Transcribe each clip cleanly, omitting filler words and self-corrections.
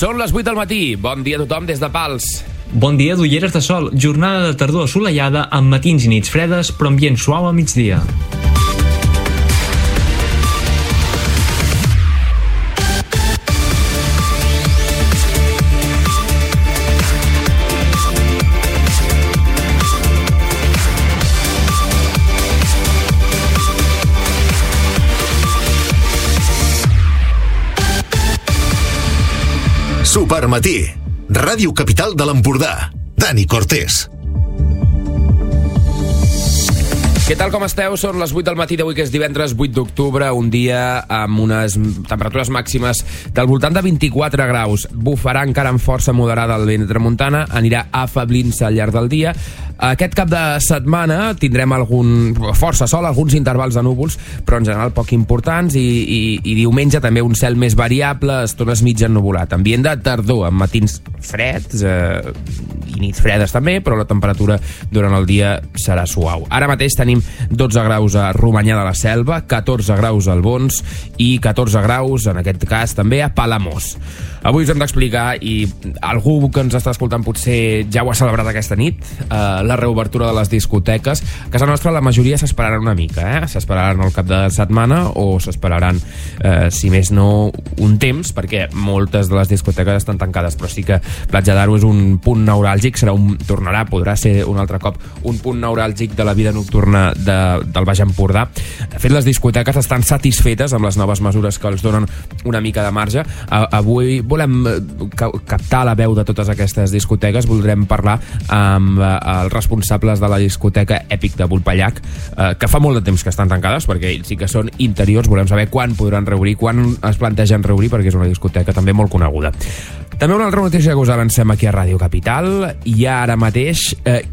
Són les 8 del matí. Bon dia a tothom des de Pals. Bon dia d'Ulleres de Sol. Jornada de tardor assolellada amb matins i nits fredes, però ambient suau a migdia. Supermatí, Ràdio Capital de l'Empordà. Dani Cortés. Què tal, com esteu? Són les 8 del matí d'avui, que és divendres 8 d'octubre, un dia amb unes temperatures màximes del voltant de 24 graus. Bufarà encara amb força moderada el vent de tramuntana, anirà afeblint-se al llarg del dia. Aquest cap de setmana tindrem força sol, alguns intervals de núvols, però en general poc importants, i diumenge també un cel més variable, estones mig ennuvolat. Ambient de tardor, amb matins freds i nits fredes també, però la temperatura durant el dia serà suau. Ara mateix tenim 12 graus a Romanyà de la Selva, 14 graus al Bons i 14 graus, en aquest cas, també a Palamós. Avui us hem d'explicar, i algú que ens està escoltant potser ja ho ha celebrat aquesta nit, la reobertura de les discoteques. A casa nostra la majoria s'esperaran una mica, s'esperaran el cap de setmana o s'esperaran, si més no, un temps, perquè moltes de les discoteques estan tancades, però sí que Platja d'Aro és un punt neuràlgic, podrà ser un altre cop un punt neuràlgic de la vida nocturna del Baix Empordà. De fet, les discoteques estan satisfetes amb les noves mesures que els donen una mica de marge. Avui volem captar la veu de totes aquestes discoteques. Voldrem parlar amb els responsables de la discoteca Èpic de Vulpellac, que fa molt de temps que estan tancades, perquè ells sí que són interiors. Volem saber quan podran reobrir, quan es plantegen reobrir, perquè és una discoteca també molt coneguda. També una altra notícia que us avancem aquí a Ràdio Capital. Hi ha ara mateix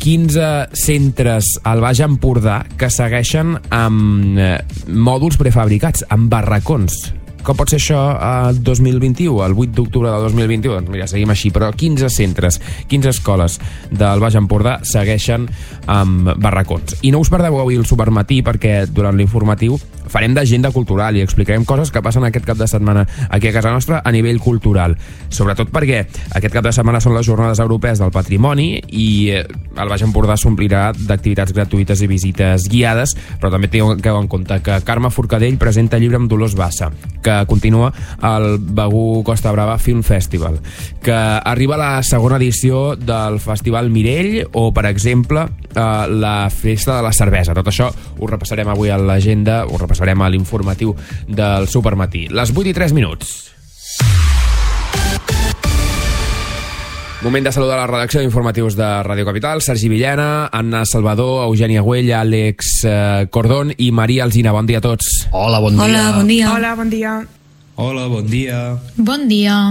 15 centres al Baix Empordà que segueixen amb mòduls prefabricats, amb barracons. Com pot ser això el 2021, el 8 d'octubre del 2021? Doncs mira, seguim així, però 15 centres, 15 escoles del Baix Empordà segueixen amb barracons. I no us perdeu avui el Supermatí, perquè durant l'informatiu farem d'agenda cultural i explicarem coses que passen aquest cap de setmana aquí a casa nostra a nivell cultural. Sobretot perquè aquest cap de setmana són les Jornades Europees del Patrimoni i el Baix Empordà s'omplirà d'activitats gratuïtes i visites guiades, però també tingueu en compte que Carme Forcadell presenta llibre amb Dolors Bassa, que continua el Begur Costa Brava Film Festival, que arriba la segona edició del Festival Mirell o, per exemple, la Festa de la Cervesa. Tot això ho repassarem avui a l'agenda, ho repassarem a l'informatiu del Supermatí. Les 8 i 3 minuts. Moment de saludar la redacció d'informatius de Ràdio Capital. Sergi Villena, Anna Salvador, Eugènia Güell, Àlex Cordón i Maria Alsina. Bon dia a tots. Hola, bon dia. Hola, bon dia. Hola, bon dia. Hola, bon dia. Bon dia.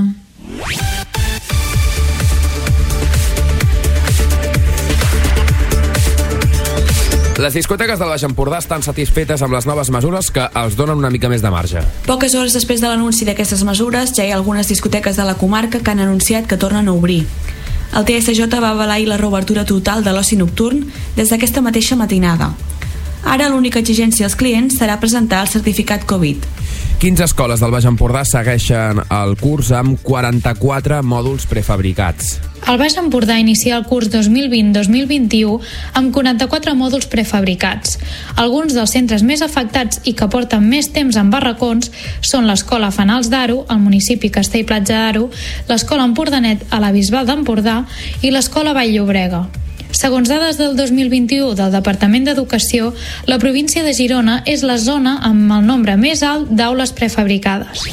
Les discoteques del Baix Empordà estan satisfetes amb les noves mesures que els donen una mica més de marge. Poques hores després de l'anunci d'aquestes mesures, ja hi ha algunes discoteques de la comarca que han anunciat que tornen a obrir. El TSJ va avalar la reobertura total de l'oci nocturn des d'aquesta mateixa matinada. Ara l'única exigència als clients serà presentar el certificat Covid. 15 escoles del Baix Empordà segueixen el curs amb 44 mòduls prefabricats. El Baix Empordà inicia el curs 2020-2021 amb 44 mòduls prefabricats. Alguns dels centres més afectats i que porten més temps en barracons són l'Escola Fanals d'Aro, al municipi Castell-Platja d'Aro, l'Escola Empordanet a la Bisbal d'Empordà i l'Escola Vall-llobrega. Segons dades del 2021 del Departament d'Educació, la província de Girona és la zona amb el nombre més alt d'aules prefabricades.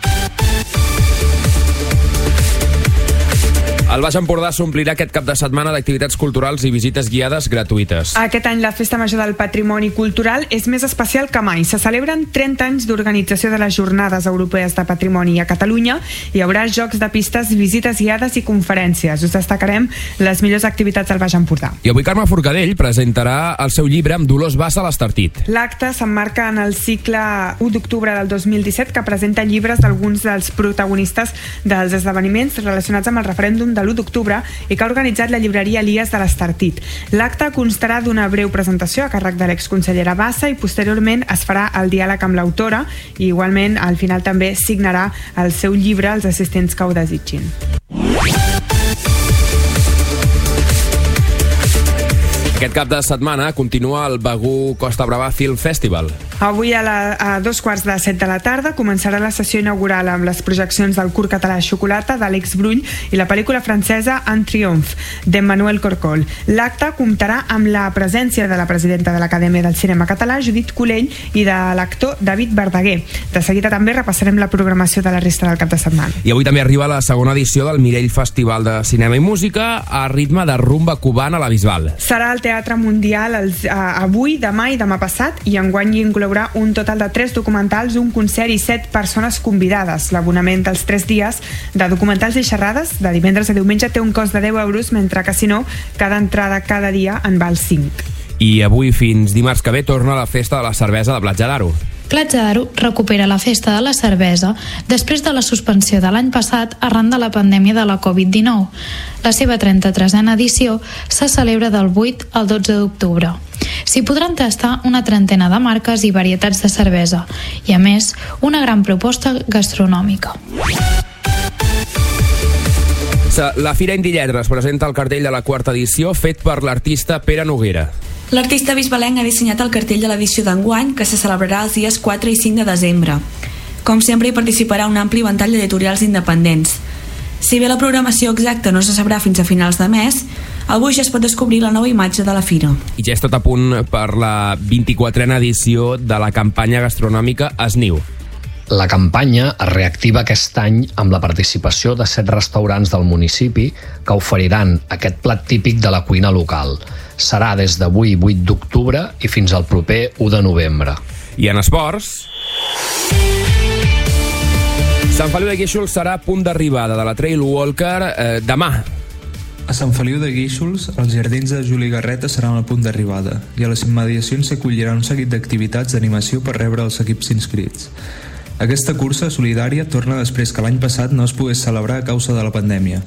El Baix Empordà s'omplirà aquest cap de setmana d'activitats culturals i visites guiades gratuïtes. Aquest any la Festa Major del Patrimoni Cultural és més especial que mai. Se celebren 30 anys d'organització de les Jornades Europees de Patrimoni a Catalunya. Hi haurà jocs de pistes, visites guiades i conferències. Us destacarem les millors activitats del Baix Empordà. I avui Carme Forcadell presentarà el seu llibre amb Dolors Bassa a l'Estartit. L'acte s'emmarca en el cicle 1 d'octubre del 2017, que presenta llibres d'alguns dels protagonistes dels esdeveniments relacionats amb el referèndum de l'1 d'octubre i que ha organitzat la llibreria Elies de l'Estartit. L'acte constarà d'una breu presentació a càrrec de l'exconsellera Bassa i posteriorment es farà el diàleg amb l'autora i igualment al final també signarà el seu llibre als assistents que ho desitgin. Aquest cap de setmana continua el Begur Costa Brava Film Festival. Avui a 2:45 de la tarda començarà la sessió inaugural amb les projeccions del curt català Xocolata d'Àlex Brull i la pel·lícula francesa En Triomphe d'Emmanuel Corcol. L'acte comptarà amb la presència de la presidenta de l'Acadèmia del Cinema Català, Judit Colell, i de l'actor David Verdaguer. De seguida també repassarem la programació de la resta del cap de setmana. I avui també arriba la segona edició del Mirell Festival de Cinema i Música a ritme de rumba cubana a la Bisbal. Serà al Teatre Mundial avui, demà i demà passat, i enguany hi inclourà un total de 3 documentals, un concert i 7 persones convidades. L'abonament dels 3 dies de documentals i xerrades de divendres a diumenge té un cost de 10 euros, mentre que si no, cada entrada cada dia en val 5. I avui fins dimarts que ve torna la festa de la cervesa de Platja d'Aro. Platja d'Aro recupera la festa de la cervesa després de la suspensió de l'any passat arran de la pandèmia de la Covid-19. La seva 33a edició se celebra del 8 al 12 d'octubre. S'hi podran tastar una trentena de marques i varietats de cervesa i, a més, una gran proposta gastronòmica. La Fira Indilletres presenta el cartell de la 4ª edició fet per l'artista Pere Noguera. L'artista bisbalenc ha dissenyat el cartell de l'edició d'enguany, que se celebrarà els dies 4 i 5 de desembre. Com sempre, hi participarà un ampli ventall d'editorials independents. Si bé la programació exacta no se sabrà fins a finals de mes, avui ja es pot descobrir la nova imatge de la fira. I ja és tot a punt per la 24a edició de la campanya gastronòmica Esniu. La campanya es reactiva aquest any amb la participació de 7 restaurants del municipi que oferiran aquest plat típic de la cuina local. Serà des d'avui 8 d'octubre i fins al proper 1 de novembre. I en esports, Sant Feliu de Guíxols serà punt d'arribada de la Trail Walker demà. A Sant Feliu de Guíxols, els jardins de Juli Garreta seran el punt d'arribada i a les immediacions s'acollirà un seguit d'activitats d'animació per rebre els equips inscrits. Aquesta cursa solidària torna després que l'any passat no es pogués celebrar a causa de la pandèmia.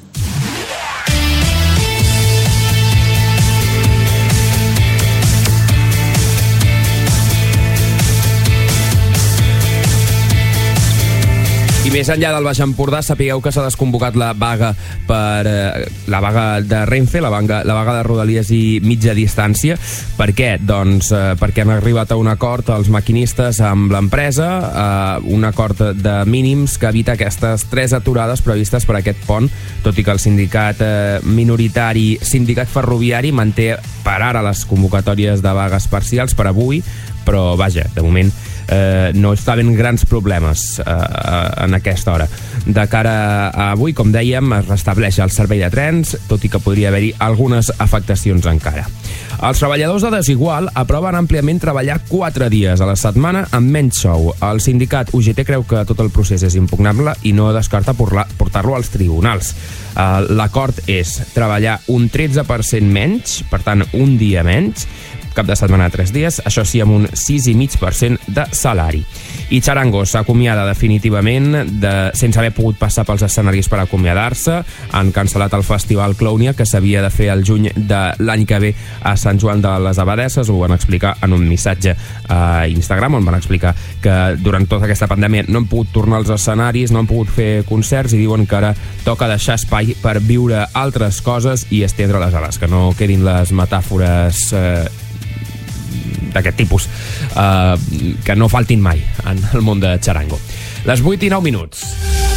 I més enllà del Baix Empordà, sapigueu que s'ha desconvocat la vaga la vaga de Renfe, la vaga de Rodalies i mitja distància. Per què? Doncs perquè han arribat a un acord els maquinistes amb l'empresa, un acord de mínims que evita aquestes 3 aturades previstes per aquest pont, tot i que el sindicat minoritari Sindicat Ferroviari manté per ara les convocatòries de vagues parcials per avui, però vaja, de moment no està havent grans problemes en aquesta hora. De cara a avui, com dèiem, es restableix el servei de trens, tot i que podria haver-hi algunes afectacions encara. Els treballadors de Desigual aproven àmpliament treballar 4 dies a la setmana amb menys sou. El sindicat UGT creu que tot el procés és impugnable i no descarta portar-lo als tribunals. L'acord és treballar un 13% menys, per tant, un dia menys, cap de setmana 3 dies, això sí, amb un 6,5% de salari. I Charango s'acomiada definitivament sense haver pogut passar pels escenaris per acomiadar-se. Han cancel·lat el Festival Clownia, que s'havia de fer el juny de l'any que ve a Sant Joan de les Abadesses. Ho van explicar en un missatge a Instagram, on van explicar que durant tota aquesta pandèmia no han pogut tornar als escenaris, no han pogut fer concerts, i diuen que ara toca deixar espai per viure altres coses i estendre les ales, que no quedin les metàfores d'aquest tipus, que no faltin mai en el món de Charango. Les 8:09.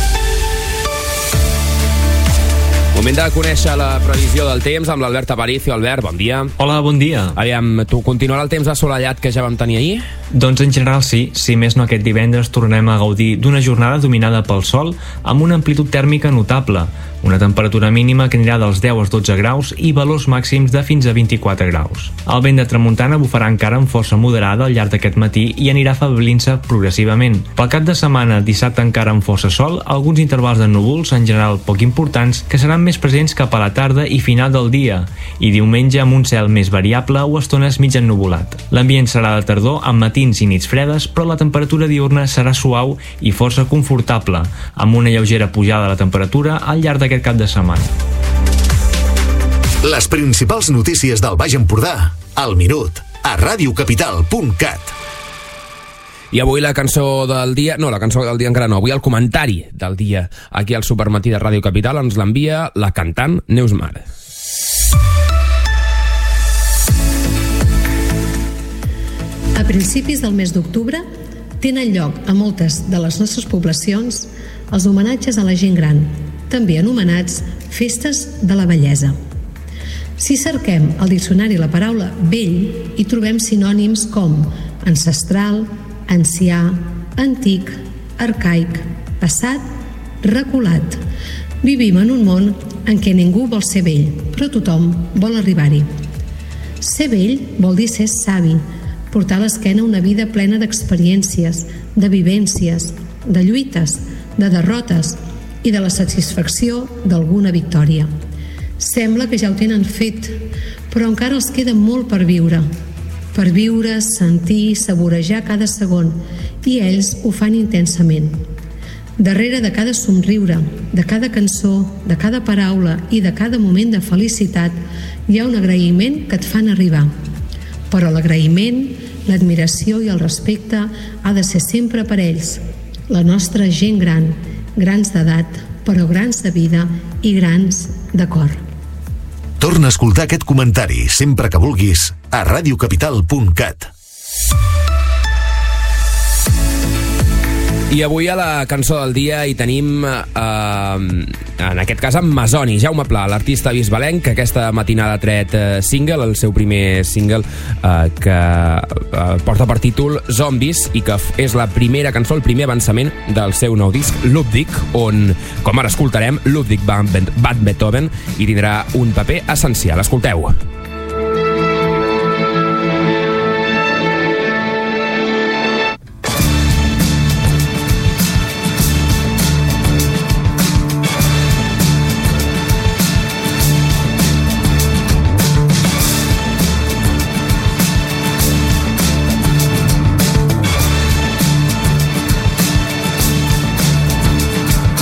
Moment de conèixer la previsió del temps amb l'Albert Aparicio. Albert, bon dia. Hola, bon dia. Aviam, tu continuarà el temps assolellat que ja vam tenir ahir? Doncs en general sí, si més no aquest divendres tornarem a gaudir d'una jornada dominada pel sol amb una amplitud tèrmica notable, una temperatura mínima que anirà dels 10 als 12 graus i valors màxims de fins a 24 graus. El vent de tramuntana bufarà encara amb força moderada al llarg d'aquest matí i anirà afeblint-se progressivament. Pel cap de setmana, dissabte encara amb força sol, alguns intervals de núvols, en general poc importants, que seran més presents cap a la tarda i final del dia, i diumenge amb un cel més variable o estones mig ennuvolat. L'ambient serà de tardor amb matins i nits fredes, però la temperatura diurna serà suau i força confortable, amb una lleugera pujada de la temperatura al llarg d'aquest cap de setmana. Les principals notícies del Baix Empordà, al minut, a radiocapital.cat. I avui la cançó del dia... No, la cançó del dia encara no. Avui el comentari del dia aquí al Supermatí de Ràdio Capital ens l'envia la cantant Neus Mar. A principis del mes d'octubre tenen lloc a moltes de les nostres poblacions els homenatges a la gent gran, també anomenats festes de la vellesa. Si cerquem al diccionari la paraula vell, hi trobem sinònims com ancestral, ancià, antic, arcaic, passat, reculat. Vivim en un món en què ningú vol ser vell, però tothom vol arribar-hi. Ser vell vol dir ser savi, portar a l'esquena una vida plena d'experiències, de vivències, de lluites, de derrotes i de la satisfacció d'alguna victòria. Sembla que ja ho tenen fet, però encara els queda molt per viure, sentir, saborejar cada segon, i ells ho fan intensament. Darrere de cada somriure, de cada cançó, de cada paraula i de cada moment de felicitat hi ha un agraïment que et fan arribar. Però l'agraïment, l'admiració i el respecte ha de ser sempre per ells, la nostra gent gran, grans d'edat, però grans de vida i grans de cor. Torna a escoltar aquest comentari sempre que vulguis a radiocapital.cat. I avui a la cançó del dia hi tenim, en aquest cas, en Masoni, Jaume Pla, l'artista bisbalenc, que aquesta matinada ha tret single, el seu primer single, que porta per títol Zombies, i que és la primera cançó, el primer avançament del seu nou disc, Ludwig, on, com ara escoltarem, Ludwig van Beethoven hi tindrà un paper essencial. Escolteu.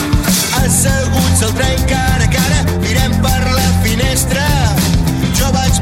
Asseguts al tren cara a cara, mirem per la finestra. Jo vaig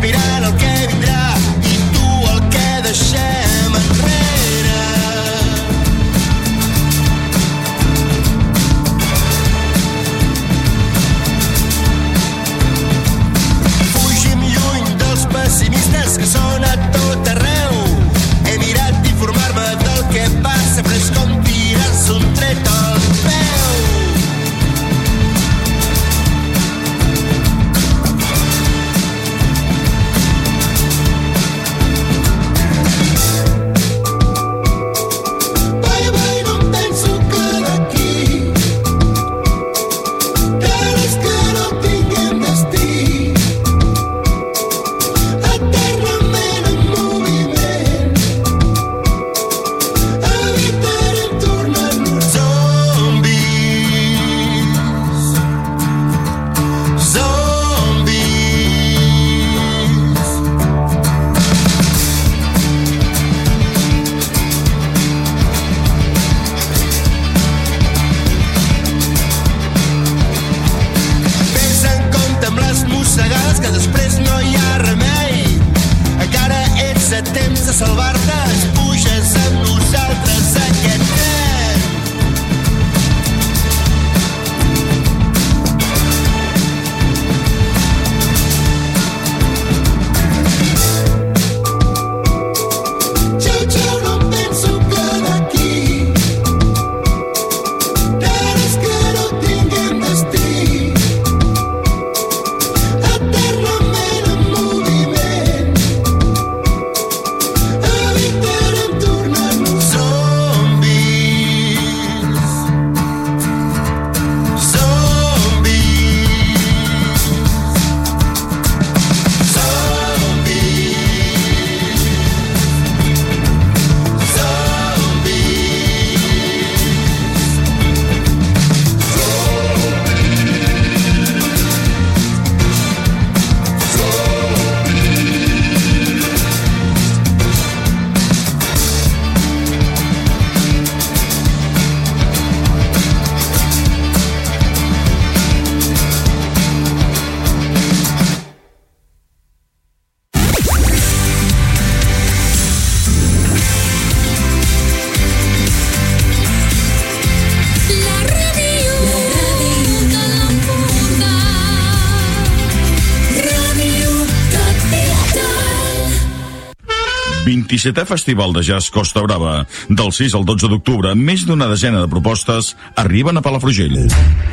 27è Festival de Jazz Costa Brava. Del 6 al 12 d'octubre, més d'una desena de propostes arriben a Palafrugell.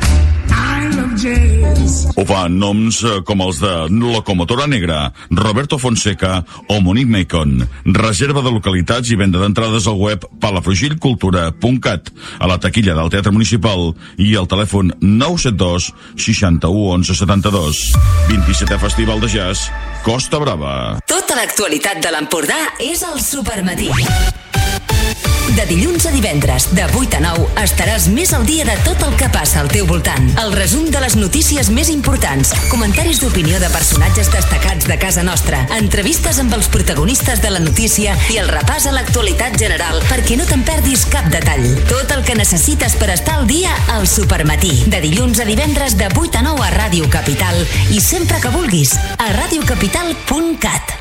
Ho fan noms com els de Locomotora Negra, Roberto Fonseca o Monique Macon. Reserva de localitats i venda d'entrades al web palafrugellcultura.cat, a la taquilla del Teatre Municipal i al telèfon 972 61 11 72. 27è Festival de Jazz Costa Brava. Tota l'actualitat de l'Empordà és al Supermatí. De dilluns a divendres, de 8 a 9, estaràs més al dia de tot el que passa al teu voltant. El resum de les notícies més importants, comentaris d'opinió de personatges destacats de casa nostra, entrevistes amb els protagonistes de la notícia i el repàs a l'actualitat general perquè no te'n perdis cap detall. Tot el que necessites per estar al dia al Supermatí. De dilluns a divendres, de 8 a 9 a Ràdio Capital i sempre que vulguis a radiocapital.cat.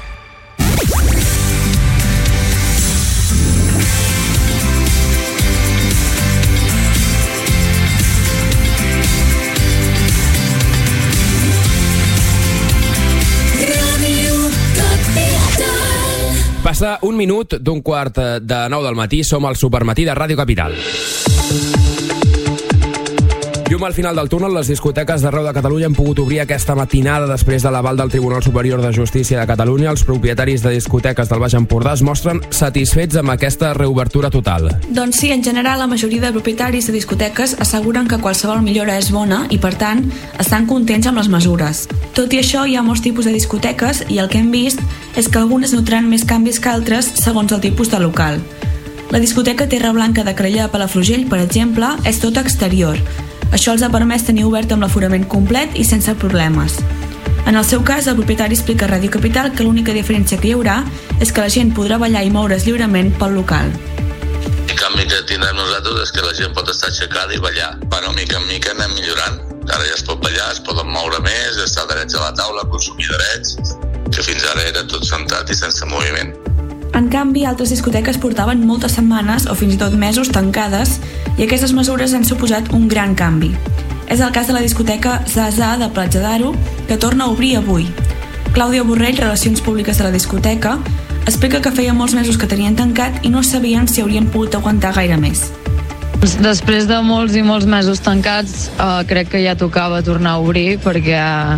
Passa un minut d'un quart de 9 del matí, som al Supermatí de Ràdio Capital. Llum al final del túnel, les discoteques d'arreu de Catalunya han pogut obrir aquesta matinada després de l'aval del Tribunal Superior de Justícia de Catalunya. Els propietaris de discoteques del Baix Empordà es mostren satisfets amb aquesta reobertura total. Doncs sí, en general la majoria de propietaris de discoteques asseguren que qualsevol millora és bona i, per tant, estan contents amb les mesures. Tot i això, hi ha molts tipus de discoteques i el que hem vist és que algunes notaran més canvis que altres segons el tipus de local. La discoteca Terra Blanca de Crellà a Palafrugell, per exemple, és tota exterior. Això els ha permès tenir obert amb l'aforament complet i sense problemes. En el seu cas, el propietari explica a Ràdio Capital que l'única diferència que hi haurà és que la gent podrà ballar i moure's lliurement pel local. El canvi que tindrem nosaltres és que la gent pot estar aixecada i ballar. Bueno, mica en mica anem millorant. Ara ja es pot ballar, es poden moure més, estar drets a la taula, consumir drets, que fins ara era tot sentat i sense moviment. En canvi, altres discoteques portaven moltes setmanes o fins i tot mesos tancades i aquestes mesures han suposat un gran canvi. És el cas de la discoteca Zaza de Platja d'Aro, que torna a obrir avui. Clàudia Borrell, Relacions Públiques de la discoteca, explica que feia molts mesos que tenien tancat i no sabien si haurien pogut aguantar gaire més. Després de molts i molts mesos tancats, crec que ja tocava tornar a obrir perquè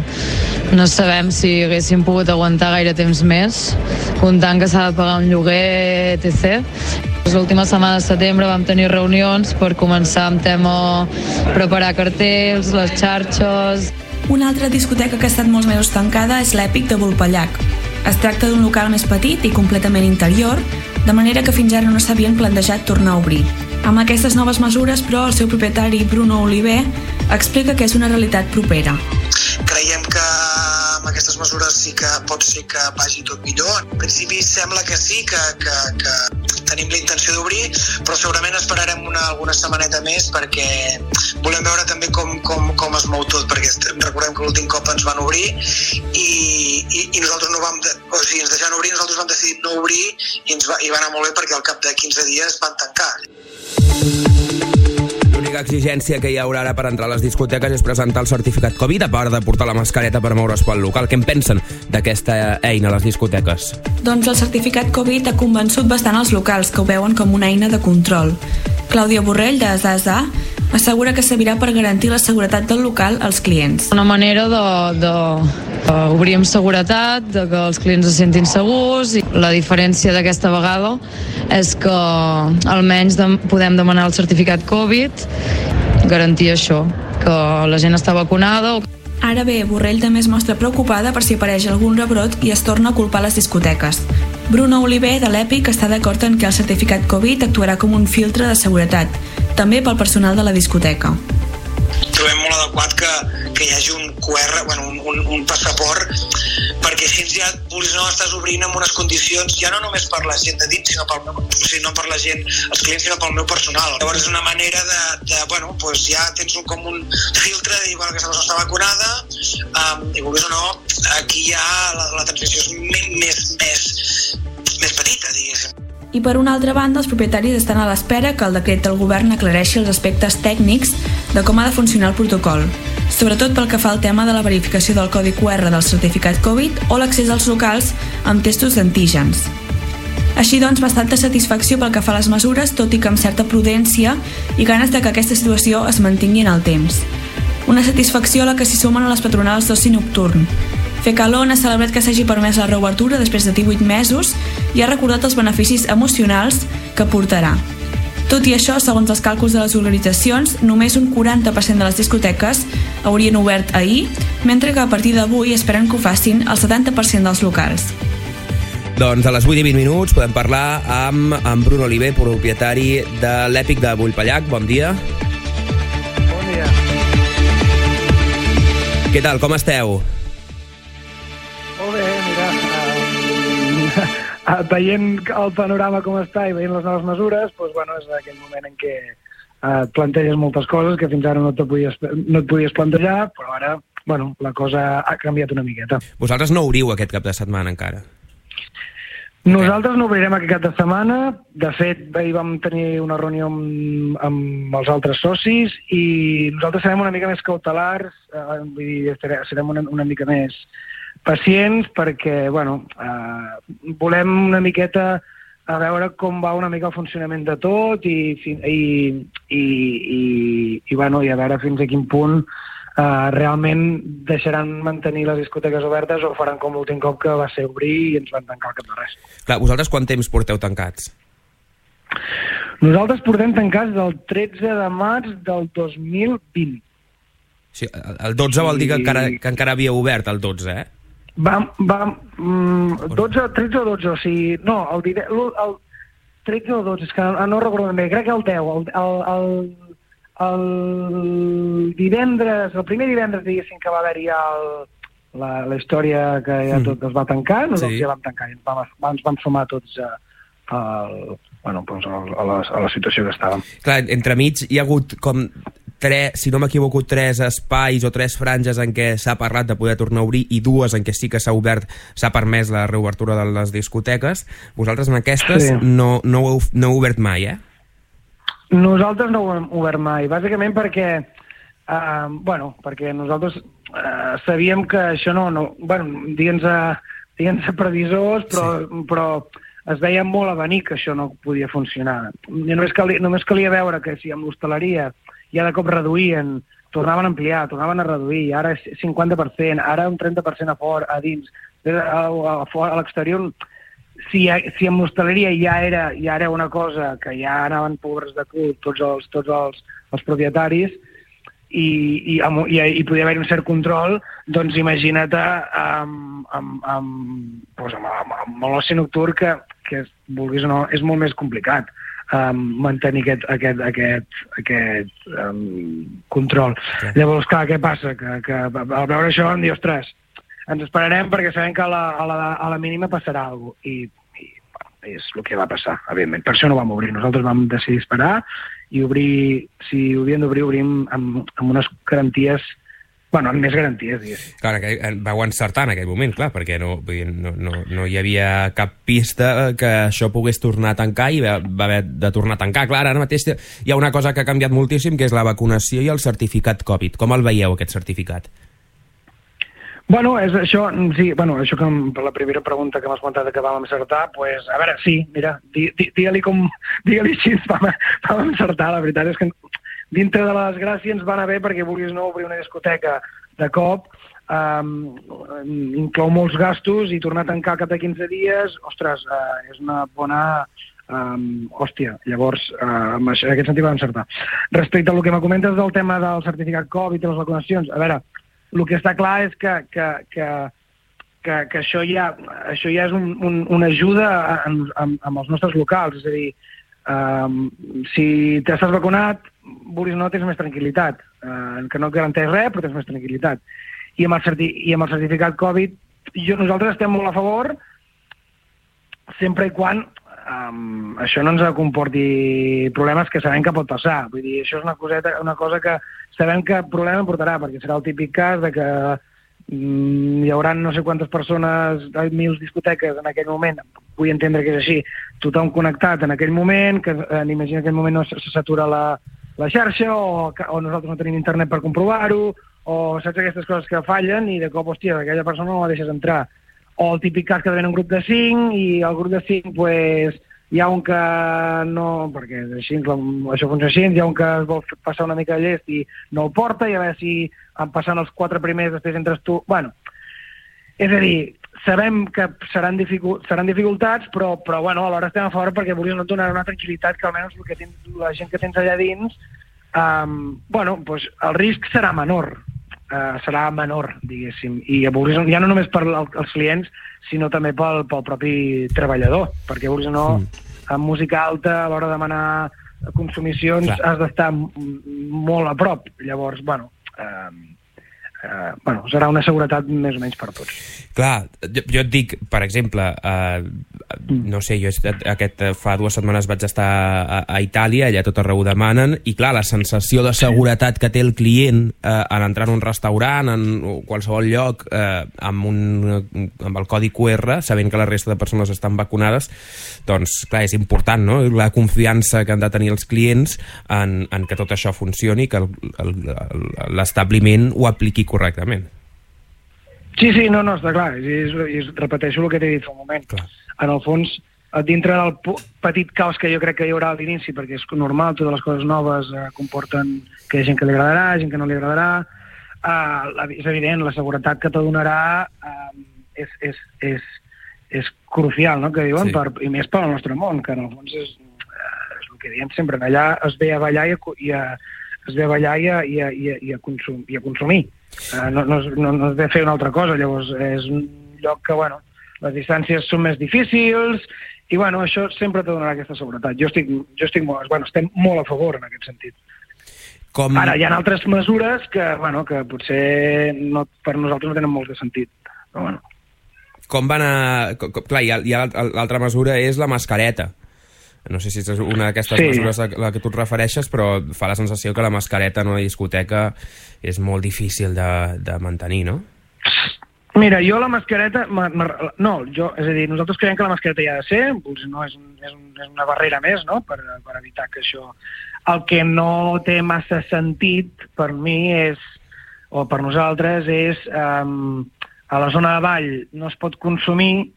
no sabem si haguéssim pogut aguantar gaire temps més, comptant que s'ha de pagar un lloguer, etc. Les últimes setmanes de setembre vam tenir reunions per començar amb tema preparar cartells, les xarxes. Una altra discoteca que ha estat molts mesos tancada és l'Èpic de Vulpellac. Es tracta d'un local més petit i completament interior, de manera que fins ara no s'havien plantejat tornar a obrir. Amb aquestes noves mesures, però, el seu propietari, Bruno Oliver, explica que és una realitat propera. Creiem que amb aquestes mesures sí que pot ser que vagi tot millor. En principi sembla que sí, que tenim la intenció d'obrir, però segurament esperarem alguna setmaneta més perquè volem veure també com es mou tot, perquè recordem que l'últim cop ens van obrir i nosaltres no vam... O sigui, ens deixaven obrir, nosaltres vam decidir no obrir i va anar molt bé perquè al cap de 15 dies van tancar. L'única exigència que hi haurà ara per entrar a les discoteques és presentar el certificat Covid, a part de portar la mascareta per moure's pel local. Què en pensen d'aquesta eina a les discoteques? Doncs el certificat Covid ha convençut bastant els locals, que ho veuen com una eina de control. Clàudia Borrell, de Zaza, assegura que servirà per garantir la seguretat del local als clients. Una manera d'obrir amb seguretat, de que els clients se sentin segurs, i la diferència d'aquesta vegada és que almenys podem demanar el certificat Covid, garantir això, que la gent està vacunada. Ara bé, Borrell també es mostra preocupada per si apareix algun rebrot i es torna a culpar les discoteques. Bruno Oliver, de l'Èpic, està d'acord en que el certificat Covid actuarà com un filtre de seguretat, també pel personal de la discoteca. Trobem molt adequat que hi hagi un QR, un passaport, perquè així ja, vulguis o no, estàs obrint amb unes condicions, ja no només per la gent de dins, sinó no per la gent, els clients, sinó pel meu personal. Llavors és una manera ja tens com un filtre de dir, aquesta persona està vacunada, i vulguis o no, aquí ja la transmissió és més petita, diguéssim. I per una altra banda, els propietaris estan a l'espera que el decret del govern aclareixi els aspectes tècnics de com ha de funcionar el protocol, sobretot pel que fa al tema de la verificació del codi QR del certificat Covid o l'accés als locals amb testos d'antígens. Així doncs, bastanta satisfacció pel que fa a les mesures, tot i que amb certa prudència i ganes de que aquesta situació es mantingui en el temps. Una satisfacció a la que s'hi sumen a les patronals d'oci nocturn. Fecalon ha celebrat que s'hagi permès la reobertura després de 18 mesos i ha recordat els beneficis emocionals que portarà. Tot i això, segons els càlculs de les organitzacions, només un 40% de les discoteques haurien obert ahir, mentre que a partir d'avui esperen que ho facin el 70% dels locals. Doncs a les 8:20 podem parlar amb Bruno Oliver, propietari de l'Èpic de Vulpellac. Bon dia. Bon dia. Què tal, com esteu? Molt bé, mira, veient el panorama com està i veient les noves mesures, doncs, bueno, és aquell moment en què et planteges moltes coses que fins ara no et podies plantejar, però ara, bueno, la cosa ha canviat una miqueta. Vosaltres no obriu aquest cap de setmana encara? Nosaltres no obrirem aquest cap de setmana. De fet, ahir vam tenir una reunió amb els altres socis i nosaltres serem una mica més cautelars, vull dir, serem una mica més pacients perquè, bueno, volem una miqueta a veure com va una mica el funcionament de tot i bueno, i a veure fins a quin punt realment deixaran mantenir les discoteques obertes o faran com l'últim cop que va ser obrir i ens van tancar al cap de res. Clar, vosaltres quant temps porteu tancats? Nosaltres portem tancats del 13 de març del 2020. Sí, el 12 vol dir que encara havia obert, el 12, eh? 13 o 12, o sigui, no, el 13 o 12, és que no recordo bé, crec que el 10, el divendres, el primer divendres, diguéssim, que va haver-hi la història que ja tot es va tancar, nosaltres ja vam tancar, ens vam sumar tots a la situació que estàvem. Clar, entremig hi ha hagut com si no m'equivoco, 3 espais o 3 franges en què s'ha parlat de poder tornar a obrir i 2 en què sí que s'ha permès la reobertura de les discoteques. Vosaltres en aquestes no heu obert mai, eh? Nosaltres no ho hem obert mai, bàsicament perquè perquè nosaltres sabíem que això digue'ns previsors, però es veia molt a venir que això no podia funcionar. Només calia veure que si amb l'hostaleria ja de cop reduïen, tornaven a ampliar, tornaven a reduir, ara és 50%, ara un 30% a fora, a dins, a l'exterior. Si amb l'hostaleria ja era una cosa que ja anaven pobres de cul tots els propietaris i podia haver un cert control, doncs imagina't amb l'oci nocturn que vulguis o no, és molt més complicat mantenir aquest control. Llavors, clar, què passa? Que al veure això em diu, ostres, ens esperarem perquè sabem que a la mínima passarà alguna cosa. I és el que va passar, evidentment. Per això no vam obrir. Nosaltres vam decidir esperar i obrir, si ho havíem d'obrir, obrim amb unes garanties, amb més garanties, diguéssim. Clar, vau encertar en aquell moment, clar, perquè no hi havia cap pista que això pogués tornar a tancar i va haver de tornar a tancar. Clar, ara mateix hi ha una cosa que ha canviat moltíssim, que és la vacunació i el certificat Covid. Com el veieu, aquest certificat? És això, sí, això que per la primera pregunta que m'has comentat que vam encertar, doncs, a veure, sí, mira, digue-li així, vam encertar, la veritat és que dintre de la desgràcia ens va anar bé perquè vulguis no obrir una discoteca de cop, inclou molts gastos i tornar a tancar al cap de 15 dies, ostres, és una bona hòstia. Llavors, en aquest sentit vam encertar. Respecte al que me comentes del tema del certificat Covid i les vacunacions, a veure, el que està clar és que això ja és una ajuda amb els nostres locals, és a dir, si t'estàs vacunat, vulguis no, tens més tranquil·litat, que no et garanteix res, però tens més tranquil·litat. I amb el certificat Covid, nosaltres estem molt a favor, sempre i quan això no ens comporti problemes que sabem que pot passar. Vull dir, això és una cosa que sabem que problema portarà, perquè serà el típic cas de que hi haurà no sé quantes persones, 1.000 discoteques en aquell moment, vull entendre que és així, tothom connectat en aquell moment, que imagina que en aquell moment no s'atura la xarxa, o nosaltres no tenim internet per comprovar-ho, o saps aquestes coses que fallen i de cop, hòstia, aquella persona no la deixes entrar. O el típic cas que ven un grup de 5 i el grup de 5 pues, hi ha un que no, perquè així, això funciona així, hi ha un que es vol passar una mica de llest i no el porta, i a veure si en passant els 4 primers després entres tu. Bueno, és a dir, sabem que seran dificultats, però bueno, alhora estem a favor perquè vulguis no donar una tranquil·litat que almenys la gent que tens allà dins, bueno, pues, el risc serà menor, diguéssim, i ja no només per als clients, sinó també pel propi treballador, perquè vulguis o no, amb música alta, a l'hora de demanar consumicions, has d'estar molt a prop. Llavors, bueno, serà una seguretat més o menys per tots. Clar, jo et dic, per exemple, no sé, jo fa 2 setmanes vaig estar a Itàlia, allà tot arreu demanen, i clar, la sensació de seguretat que té el client en entrar en un restaurant, en qualsevol lloc, amb el codi QR, sabent que la resta de persones estan vacunades, doncs, clar, és important, no?, la confiança que han de tenir els clients en que tot això funcioni, que l'establiment ho apliqui correctament. Sí, no, està clar, i repeteixo el que t'he dit fa un moment. Clar. En el fons, dintre del petit caos que jo crec que hi haurà a l'inici, perquè és normal, totes les coses noves comporten que hi ha gent que li agradarà, gent que no li agradarà, és evident, la seguretat que te donarà és crucial, no?, que diuen, i més pel nostre món, que en el fons és el que diem sempre, allà es ve a ballar i a consumir. No es ve a fer una altra cosa, llavors és un lloc que, bueno, les distàncies són més difícils i, bueno, això sempre te donarà aquesta seguretat. Jo estic molt, bueno, estem molt a favor en aquest sentit. Ara, hi ha altres mesures que, bueno, que potser per nosaltres no tenen molt de sentit, però, bueno. Com van clar, l'altra mesura és la mascareta. No sé si és una d'aquestes mesures a la que tu et refereixes, però fa la sensació que la mascareta en una discoteca és molt difícil de mantenir, no? Mira, jo la mascareta... No, és a dir, nosaltres creiem que la mascareta hi ha de ser, no, és una barrera més, no?, per evitar que això... El que no té massa sentit per mi és, o per nosaltres, és a la zona de ball no es pot consumir,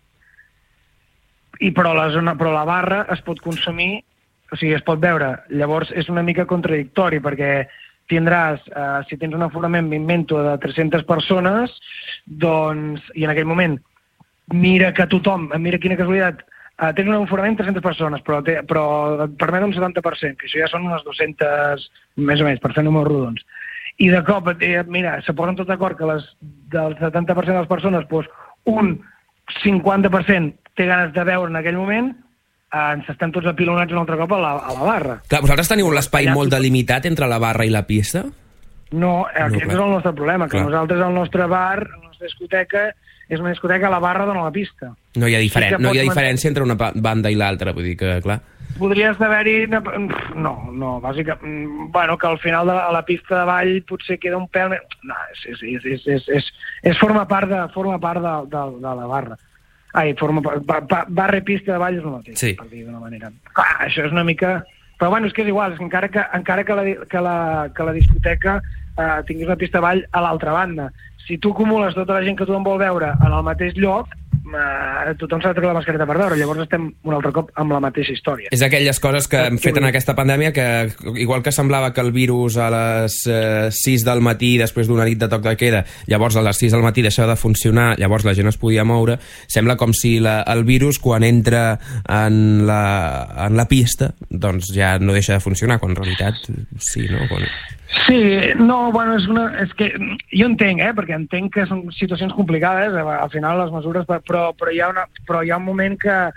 però la barra es pot consumir, o sigui, es pot beure. Llavors és una mica contradictori, perquè tindràs, si tens un aforament, m'invento, de 300 persones, doncs, i en aquell moment mira que tothom, mira quina casualitat, tens un aforament de 300 persones, però et permet un 70%, que això ja són unes 200, més o menys, per fer números rodons. I de cop, mira, se posen tot d'acord que del 70% de les persones, doncs, un 50% té ganes de veure en aquell moment, ens estan tots apilonats un altre cop a la barra. Clar, vosaltres teniu l'espai molt delimitat entre la barra i la pista? No, aquest és el nostre problema, que nosaltres el nostre bar, la nostra discoteca, és una discoteca a la barra dona la pista. No hi ha diferència entre una banda i l'altra, vull dir que, clar... Podries d'haver-hi... No, bàsicament... Bueno, que al final de la pista de ball potser queda un pèl... No, forma part de la barra. Barra i pista de ball és el mateix, per dir d'una manera. Clar, això és una mica... Però bueno, és que és igual, és que encara que la discoteca tinguis una pista de ball a l'altra banda, si tu acumules tota la gent que tothom vol veure en el mateix lloc, tothom s'ha de treure la mascareta per veure, llavors estem un altre cop amb la mateixa història. És aquelles coses que hem fet en aquesta pandèmia que, igual que semblava que el virus a les 6 del matí, després d'una nit de toc de queda, llavors a les 6 del matí deixava de funcionar, llavors la gent es podia moure, sembla com si el virus, quan entra en la pista, doncs ja no deixa de funcionar, quan en realitat sí, no? Sí, no, bueno, és que jo entenc, perquè entenc que són situacions complicades, al final les mesures, però hi ha un moment que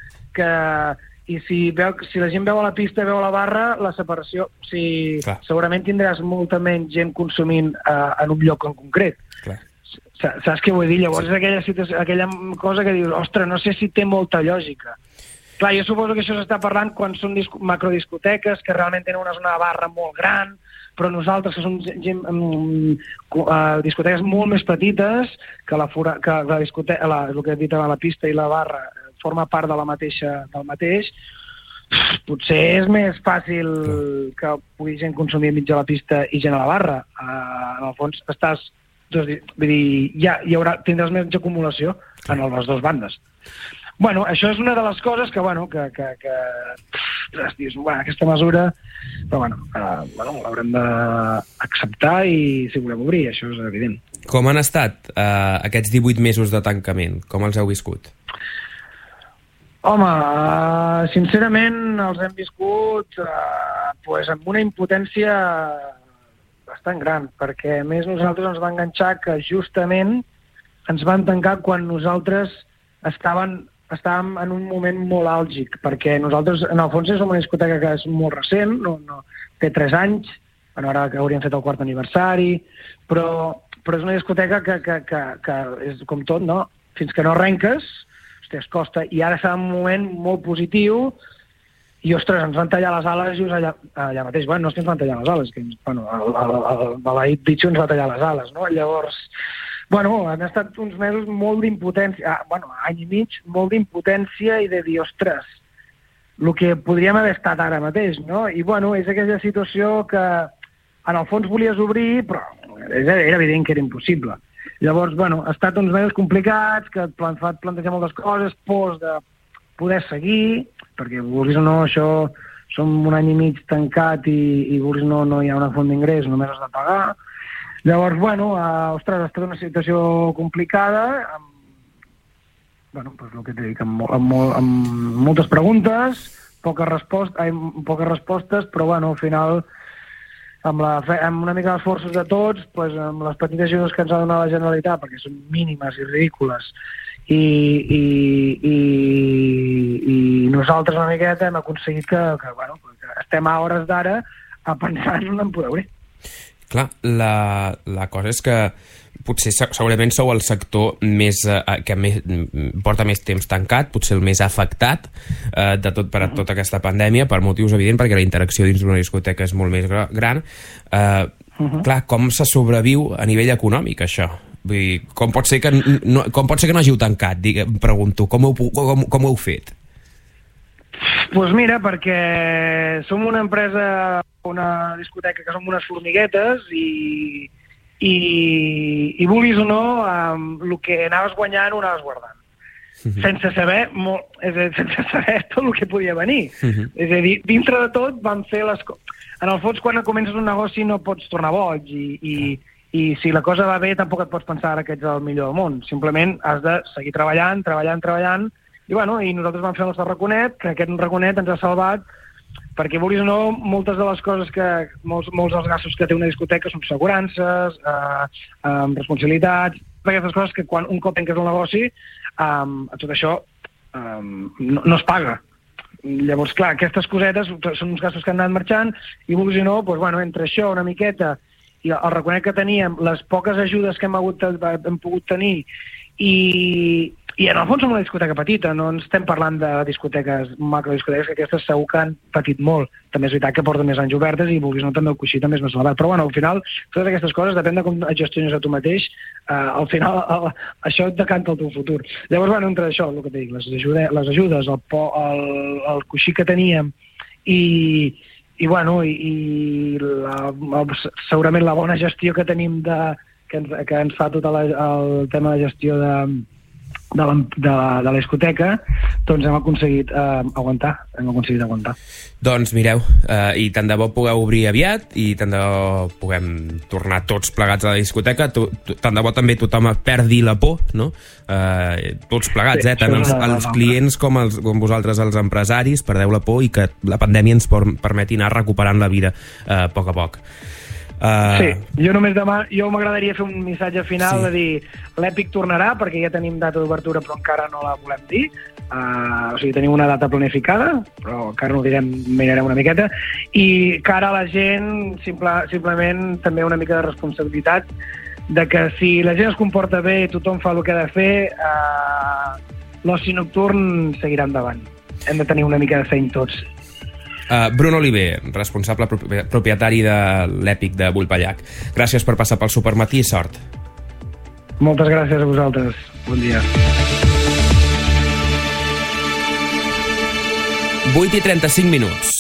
i si la gent veu a la pista, veu a la barra, la separació, segurament tindràs molta menys gent consumint en un lloc en concret. Clar. Saps què vull dir? Llavors és aquella cosa que dius, ostres, no sé si té molta lògica. Clar, jo suposo que això s'està parlant quan són macrodiscoteques, que realment tenen una zona de barra molt gran, però nosaltres, que som discoteques molt més petites, que la discoteca, el que he dit a la pista i la barra forma part del mateix, potser és més fàcil que pugui gent consumir mig a la pista i gent a la barra. En el fons estàs Vull dir, tindràs més acumulació en les dues bandes. Bueno, això és una de les coses que dius, aquesta mesura, però l'haurem d'acceptar i si volem obrir, això és evident. Com han estat aquests 18 mesos de tancament? Com els heu viscut? Home, sincerament els hem viscut amb una impotència bastant gran, perquè a més nosaltres ens va enganxar que justament ens van tancar quan nosaltres estàvem en un moment molt àlgic, perquè nosaltres, en el fons, som una discoteca que és molt recent, no té 3 anys, ara que hauríem fet el 4º aniversari, però és una discoteca que és com tot, no? Fins que no arrenques, es costa, i ara està en un moment molt positiu, i, ostres, ens van tallar les ales just allà mateix. Bueno, no és que ens van tallar les ales, que el maleït bitxo ens va tallar les ales, no? Llavors, han estat uns mesos molt d'impotència, any i mig, molt d'impotència i de dir, ostres, el que podríem haver estat ara mateix, no? I, és aquella situació que en el fons volies obrir, però era evident que era impossible. Llavors, ha estat uns mesos complicats, que et fa plantejar moltes coses, pors de poder seguir, perquè, vulguis o no, això som un any i mig tancat i vulguis o no hi ha una font d'ingrés, només has de pagar. Llavors, ostres, ha estat una situació complicada, el que t'he dit, amb moltes preguntes, poques respostes, però al final, amb una mica d'esforços de tots, amb les petites ajudes que ens ha donat la Generalitat, perquè són mínimes i ridícules, i nosaltres una miqueta hem aconseguit que estem a hores d'ara pensant en poder obrir. Clar, la cosa és que potser segurament sou el sector que porta més temps tancat, potser el més afectat per tota aquesta pandèmia, per motius evidents, perquè la interacció dins d'una discoteca és molt més gran. Clar, com se sobreviu a nivell econòmic, això? Vull dir, com pot ser que no hàgiu tancat? Pregunto, com ho heu fet? Doncs mira, perquè som una empresa, una discoteca que som unes formiguetes i vulguis o no, el que anaves guanyant ho anaves guardant. Sense saber tot el que podia venir. És a dir, dintre de tot vam fer les coses. En el fons, quan comences un negoci no pots tornar boig i si la cosa va bé tampoc et pots pensar ara que ets el millor del món. Simplement has de seguir treballant i nosaltres vam fer el nostre raconet, que aquest raconet ens ha salvat perquè, vulguis o no, moltes de les coses molts dels gastos que té una discoteca són assegurances, responsabilitats, aquestes coses que un cop tanques el negoci, tot això no es paga. Llavors, clar, aquestes cosetes són uns gastos que han anat marxant i, vulguis o no, entre això una miqueta i el raconet que teníem, les poques ajudes que hem pogut tenir i en el fons som una discoteca petita, no estem parlant de discoteques, macrodiscoteques, que aquestes segur que han patit molt. També és veritat que porten més anys obertes i, vulguis o no, també el coixí també és més elevat. Però, al final, totes aquestes coses, depèn de com et gestiones a tu mateix, al final això et decanta el teu futur. Llavors, entre això, el que t'he dit, les ajudes, el coixí que teníem segurament la bona gestió que tenim que ens fa tot el tema de gestió de la discoteca, doncs hem aconseguit aguantar. Doncs mireu, i tant de bo pugueu obrir aviat i tant de bo puguem tornar tots plegats a la discoteca, tant de bo també tothom perdi la por, no? Tots plegats, tant els clients com vosaltres, els empresaris, perdeu la por i que la pandèmia ens permeti anar recuperant la vida a poc a poc. Sí, jo m'agradaria fer un missatge final de dir l'Èpic tornarà, perquè ja tenim data d'obertura però encara no la volem dir, o sigui, tenim una data planificada però encara no ho direm, mirarem una miqueta, i cara a la gent simplement també una mica de responsabilitat de que si la gent es comporta bé i tothom fa el que ha de fer, l'oci nocturn seguirà endavant. Hem de tenir una mica de feina tots. Bruno Oliver, responsable propietari de l'Èpic de Vulpellac. Gràcies per passar pel Supermatí i sort. Moltes gràcies a vosaltres. Bon dia. 8:35 minuts.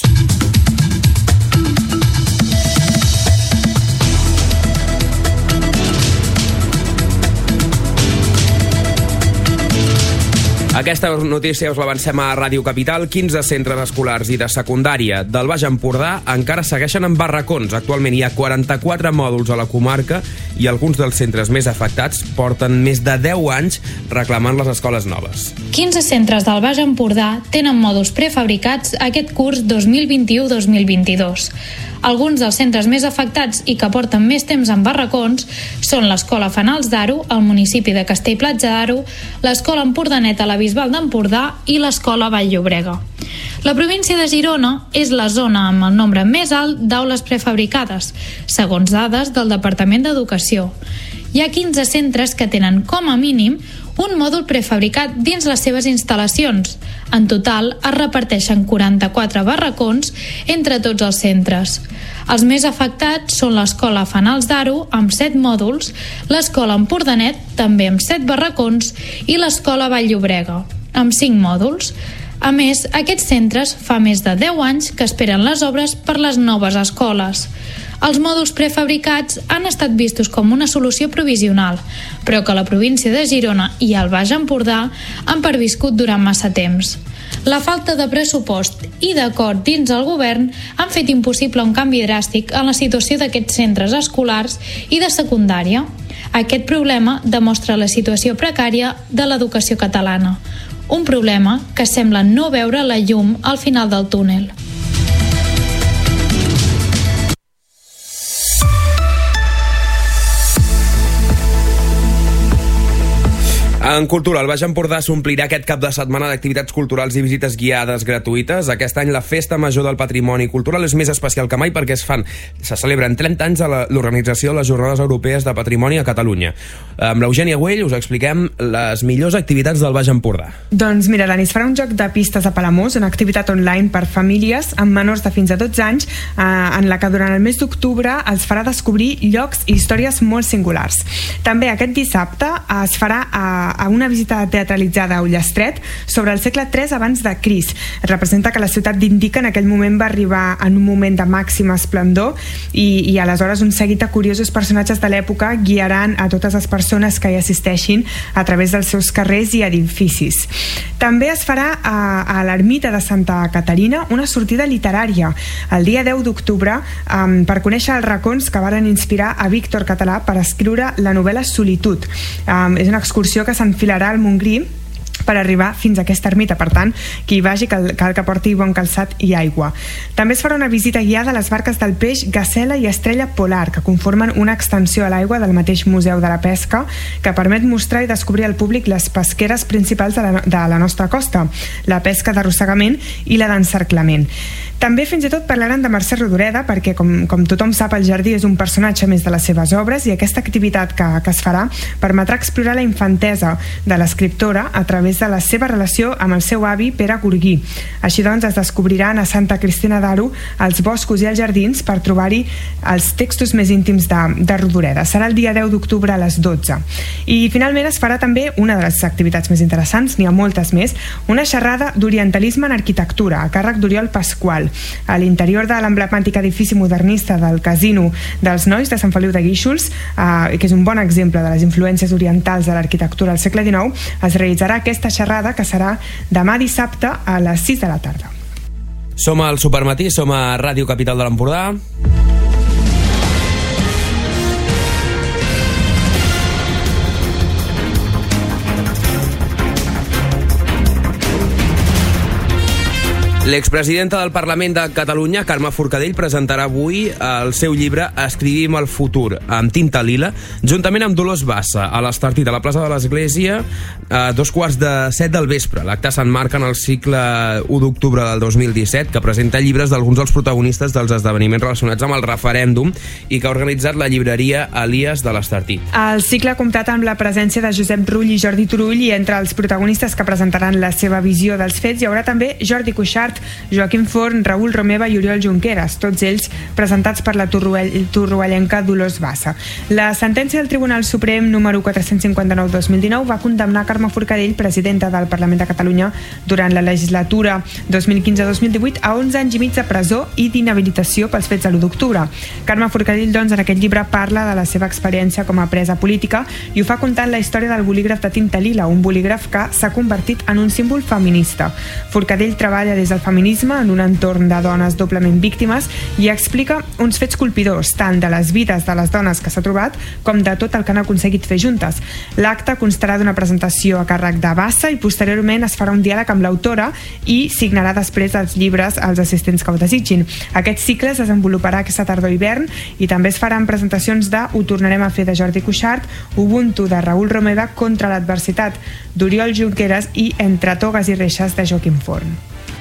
Aquesta notícia us l'avancem a Ràdio Capital. 15 centres escolars i de secundària del Baix Empordà encara segueixen en barracons. Actualment hi ha 44 mòduls a la comarca i alguns dels centres més afectats porten més de 10 anys reclamant les escoles noves. 15 centres del Baix Empordà tenen mòduls prefabricats aquest curs 2021-2022. Alguns dels centres més afectats i que porten més temps en barracons són l'Escola Fanals d'Aro, al municipi de Castell-Platja d'Aro, l'Escola Empordanet a la Bisbal d'Empordà i l'Escola Vall-llobrega. La província de Girona és la zona amb el nombre més alt d'aules prefabricades, segons dades del Departament d'Educació. Hi ha 15 centres que tenen, com a mínim, un mòdul prefabricat dins les seves instal·lacions. En total, es reparteixen 44 barracons entre tots els centres. Els més afectats són l'Escola Fanals d'Aro, amb 7 mòduls, l'Escola Empordanet, també amb 7 barracons, i l'Escola Vall-llobrega, amb 5 mòduls. A més, aquests centres fa més de 10 anys que esperen les obres per les noves escoles. Els mòduls prefabricats han estat vistos com una solució provisional, però que la província de Girona i el Baix Empordà han perviscut durant massa temps. La falta de pressupost i d'acord dins el govern han fet impossible un canvi dràstic en la situació d'aquests centres escolars i de secundària. Aquest problema demostra la situació precària de l'educació catalana, un problema que sembla no veure la llum al final del túnel. En cultura, el Baix Empordà s'omplirà aquest cap de setmana d'activitats culturals i visites guiades gratuïtes. Aquest any la Festa Major del Patrimoni Cultural és més especial que mai perquè se celebren 30 anys de l'organització de les Jornades Europees de Patrimoni a Catalunya. Amb l'Eugènia Güell us expliquem les millors activitats del Baix Empordà. Doncs mira, Dani, es farà un joc de pistes a Palamós, una activitat online per famílies amb menors de fins a 12 anys, en la que durant el mes d'octubre els farà descobrir llocs i històries molt singulars. També aquest dissabte es farà a una visita teatralitzada a Ullastret sobre el segle III abans de Crist. Representa que la ciutat d'Indica en aquell moment va arribar en un moment de màxima esplendor i aleshores un seguit de curiosos personatges de l'època guiaran a totes les persones que hi assisteixin a través dels seus carrers i edificis. També es farà a l'ermita de Santa Caterina una sortida literària el dia 10 d'octubre per conèixer els racons que varen inspirar a Víctor Català per escriure la novel·la Solitud. És una excursió que s'enfilarà al Montgrí per arribar fins a aquesta ermita. Per tant, qui hi vagi cal que porti bon calçat i aigua. També es farà una visita guiada a les barques del peix Gacela i Estrella Polar, que conformen una extensió a l'aigua del mateix Museu de la Pesca, que permet mostrar i descobrir al públic les pesqueres principals de la nostra costa, la pesca d'arrossegament i la d'encerclament. També fins i tot parlaran de Mercè Rodoreda, perquè com tothom sap, el jardí és un personatge més de les seves obres i aquesta activitat que es farà permetrà explorar la infantesa de l'escriptora a través de la seva relació amb el seu avi Pere Gurguí. Així doncs es descobriran a Santa Cristina d'Aro els boscos i els jardins per trobar-hi els textos més íntims de Rodoreda. Serà el dia 10 d'octubre a les 12. I finalment es farà també una de les activitats més interessants, n'hi ha moltes més, una xerrada d'orientalisme en arquitectura a càrrec d'Oriol Pasqual a l'interior de l'emblemàtic edifici modernista del Casino dels Nois de Sant Feliu de Guíxols, que és un bon exemple de les influències orientals de l'arquitectura al segle XIX. Es realitzarà aquesta xerrada que serà demà dissabte a les 6 de la tarda. Som al Supermatí, som a Ràdio Capital de l'Empordà. L'expresidenta del Parlament de Catalunya, Carme Forcadell, presentarà avui el seu llibre Escrivim el futur, amb tinta lila, juntament amb Dolors Bassa, a l'Estartit, a la plaça de l'Església, a 6:45 del vespre. L'acte s'emmarca en el cicle 1 d'octubre del 2017, que presenta llibres d'alguns dels protagonistes dels esdeveniments relacionats amb el referèndum i que ha organitzat la llibreria Elies de l'Estartit. El cicle ha comptat amb la presència de Josep Rull i Jordi Turull, i entre els protagonistes que presentaran la seva visió dels fets hi haurà també Jordi Cuixart, Cuixart, Joaquim Forn, Raül Romeva i Oriol Junqueras, tots ells presentats per la torroellenca Dolors Bassa. La sentència del Tribunal Suprem número 459/2019 va condemnar Carme Forcadell, presidenta del Parlament de Catalunya durant la legislatura 2015-2018, a 11 anys i mig de presó i d'inhabilitació pels fets de l'1 d'octubre. Carme Forcadell, doncs, en aquest llibre parla de la seva experiència com a presa política i ho fa contant la història del bolígraf de tinta lila, un bolígraf que s'ha convertit en un símbol feminista. Forcadell treballa des del feminisme en un entorn de dones doblement víctimes i explica uns fets colpidors, tant de les vides de les dones que s'ha trobat com de tot el que han aconseguit fer juntes. L'acte constarà d'una presentació a càrrec de Bassa i posteriorment es farà un diàleg amb l'autora i signarà després els llibres als assistents que ho desitgin. Aquest cicle es desenvoluparà aquesta tardor-hivern i també es faran presentacions de Ho tornarem a fer de Jordi Cuixart, Ubuntu de Raül Romeva, Contra l'adversitat d'Oriol Junqueras i Entre togues i reixes de Joaquim Forn.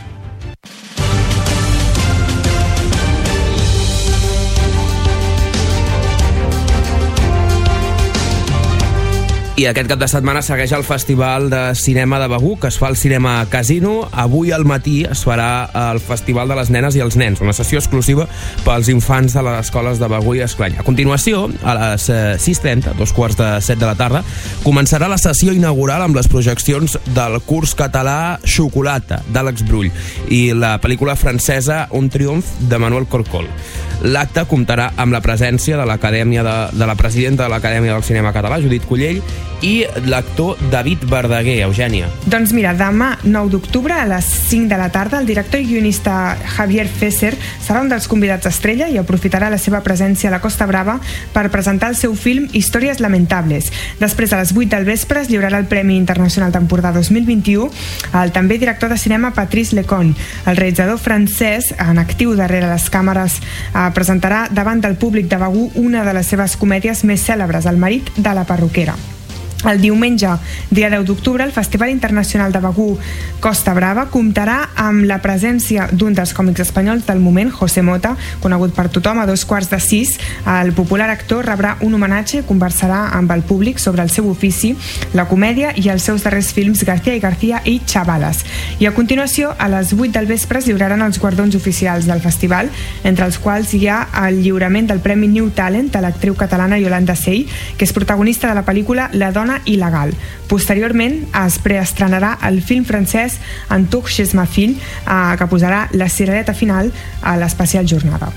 I aquest cap de setmana segueix el Festival de Cinema de Begur, que es fa al Cinema Casino. Avui al matí es farà el Festival de les Nenes i els Nens, una sessió exclusiva pels infants de les escoles de Begur i Esclany. A continuació, a les 6:30, 6:45 de la tarda, començarà la sessió inaugural amb les projeccions del curs català Xocolata, d'Àlex Brull, i la pel·lícula francesa Un triomf, de Manuel Corcol. L'acte comptarà amb la presència de la presidenta de l'Acadèmia del Cinema Català, Judit Collell, i l'actor David Verdaguer. Eugènia. Doncs mira, demà 9 d'octubre a les 5 de la tarda el director i guionista Javier Fesser serà un dels convidats estrella i aprofitarà la seva presència a la Costa Brava per presentar el seu film Històries lamentables. Després, a les 8 del vespre, es lliurarà el Premi Internacional d'Empordà 2021 al també director de cinema Patrice Lecon. El realitzador francès, en actiu darrere les càmeres, presentarà davant del públic de Begur una de les seves comèdies més cèlebres, El marit de la perruquera. El diumenge, dia 10 d'octubre, el Festival Internacional de Begur Costa Brava comptarà amb la presència d'un dels còmics espanyols del moment, José Mota, conegut per tothom. A 5:15, el popular actor rebrà un homenatge i conversarà amb el públic sobre el seu ofici, la comèdia i els seus darrers films García y García i Chavalas. I a continuació, a les 8 del vespre, es lliuraran els guardons oficials del festival, entre els quals hi ha el lliurament del Premi New Talent a l'actriu catalana Yolanda Sey, que és protagonista de la pel·lícula La dona il·legal. Posteriorment es preestrenarà el film francès Antouk chez ma fille, que posarà la cirereta final a l'especial jornada.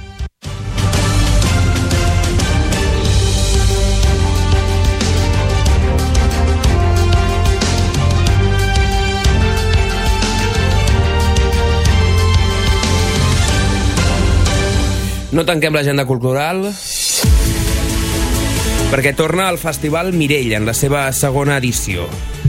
No tanquem l'agenda cultural perquè torna al Festival Mirell en la seva segona edició.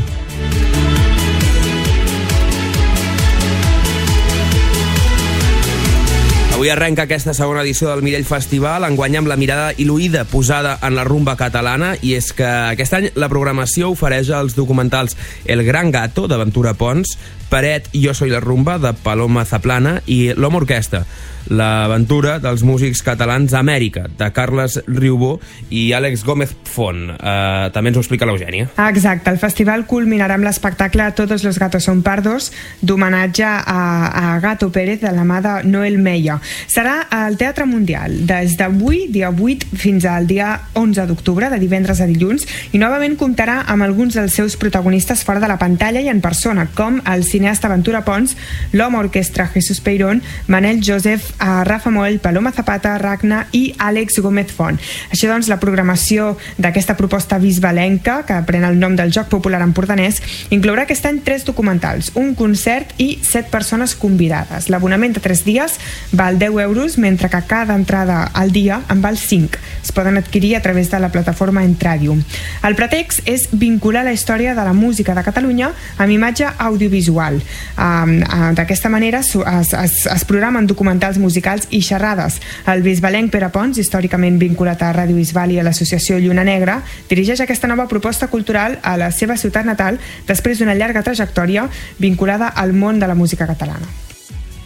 Avui arrenca aquesta segona edició del Mirell Festival, enguany amb la mirada il·luïda posada en la rumba catalana, i és que aquest any la programació ofereix els documentals El Gran Gato, d'Aventura Pons, Peret, Jo soy la rumba, de Paloma Zaplana, i l'Home Orquestra, l'aventura dels músics catalans a Amèrica, de Carles Riubó i Àlex Gómez Font. També ens ho explica l'Eugènia. Exacte, el festival culminarà amb l'espectacle Todos los gatos son pardos, d'homenatge a Gato Pérez, de la mà de Noel Meia. Serà al Teatre Mundial des d'avui, dia 8, fins al dia 11 d'octubre, de divendres a dilluns, i novament comptarà amb alguns dels seus protagonistes fora de la pantalla i en persona, com el cineasta Ventura Pons, l'Home Orquestra Jesús Peirón, Manel Joseph, Rafa Moll, Paloma Zapata, Ragna i Àlex Gómez Font. Així doncs, la programació d'aquesta proposta bisbalenca, que pren el nom del Joc Popular Empordanès, inclourà aquest any 3 documentals, un concert i 7 persones convidades. L'abonament de 3 dies val 10 euros, mentre que cada entrada al dia en val 5. Es poden adquirir a través de la plataforma Entradium. El pretext és vincular la història de la música de Catalunya amb imatge audiovisual. D'aquesta manera es programen documentals musicals i xerrades. El bisbalenc Pere Pons, històricament vinculat a Ràdio Bisbal i a l'associació Lluna Negra, dirigeix aquesta nova proposta cultural a la seva ciutat natal després d'una llarga trajectòria vinculada al món de la música catalana.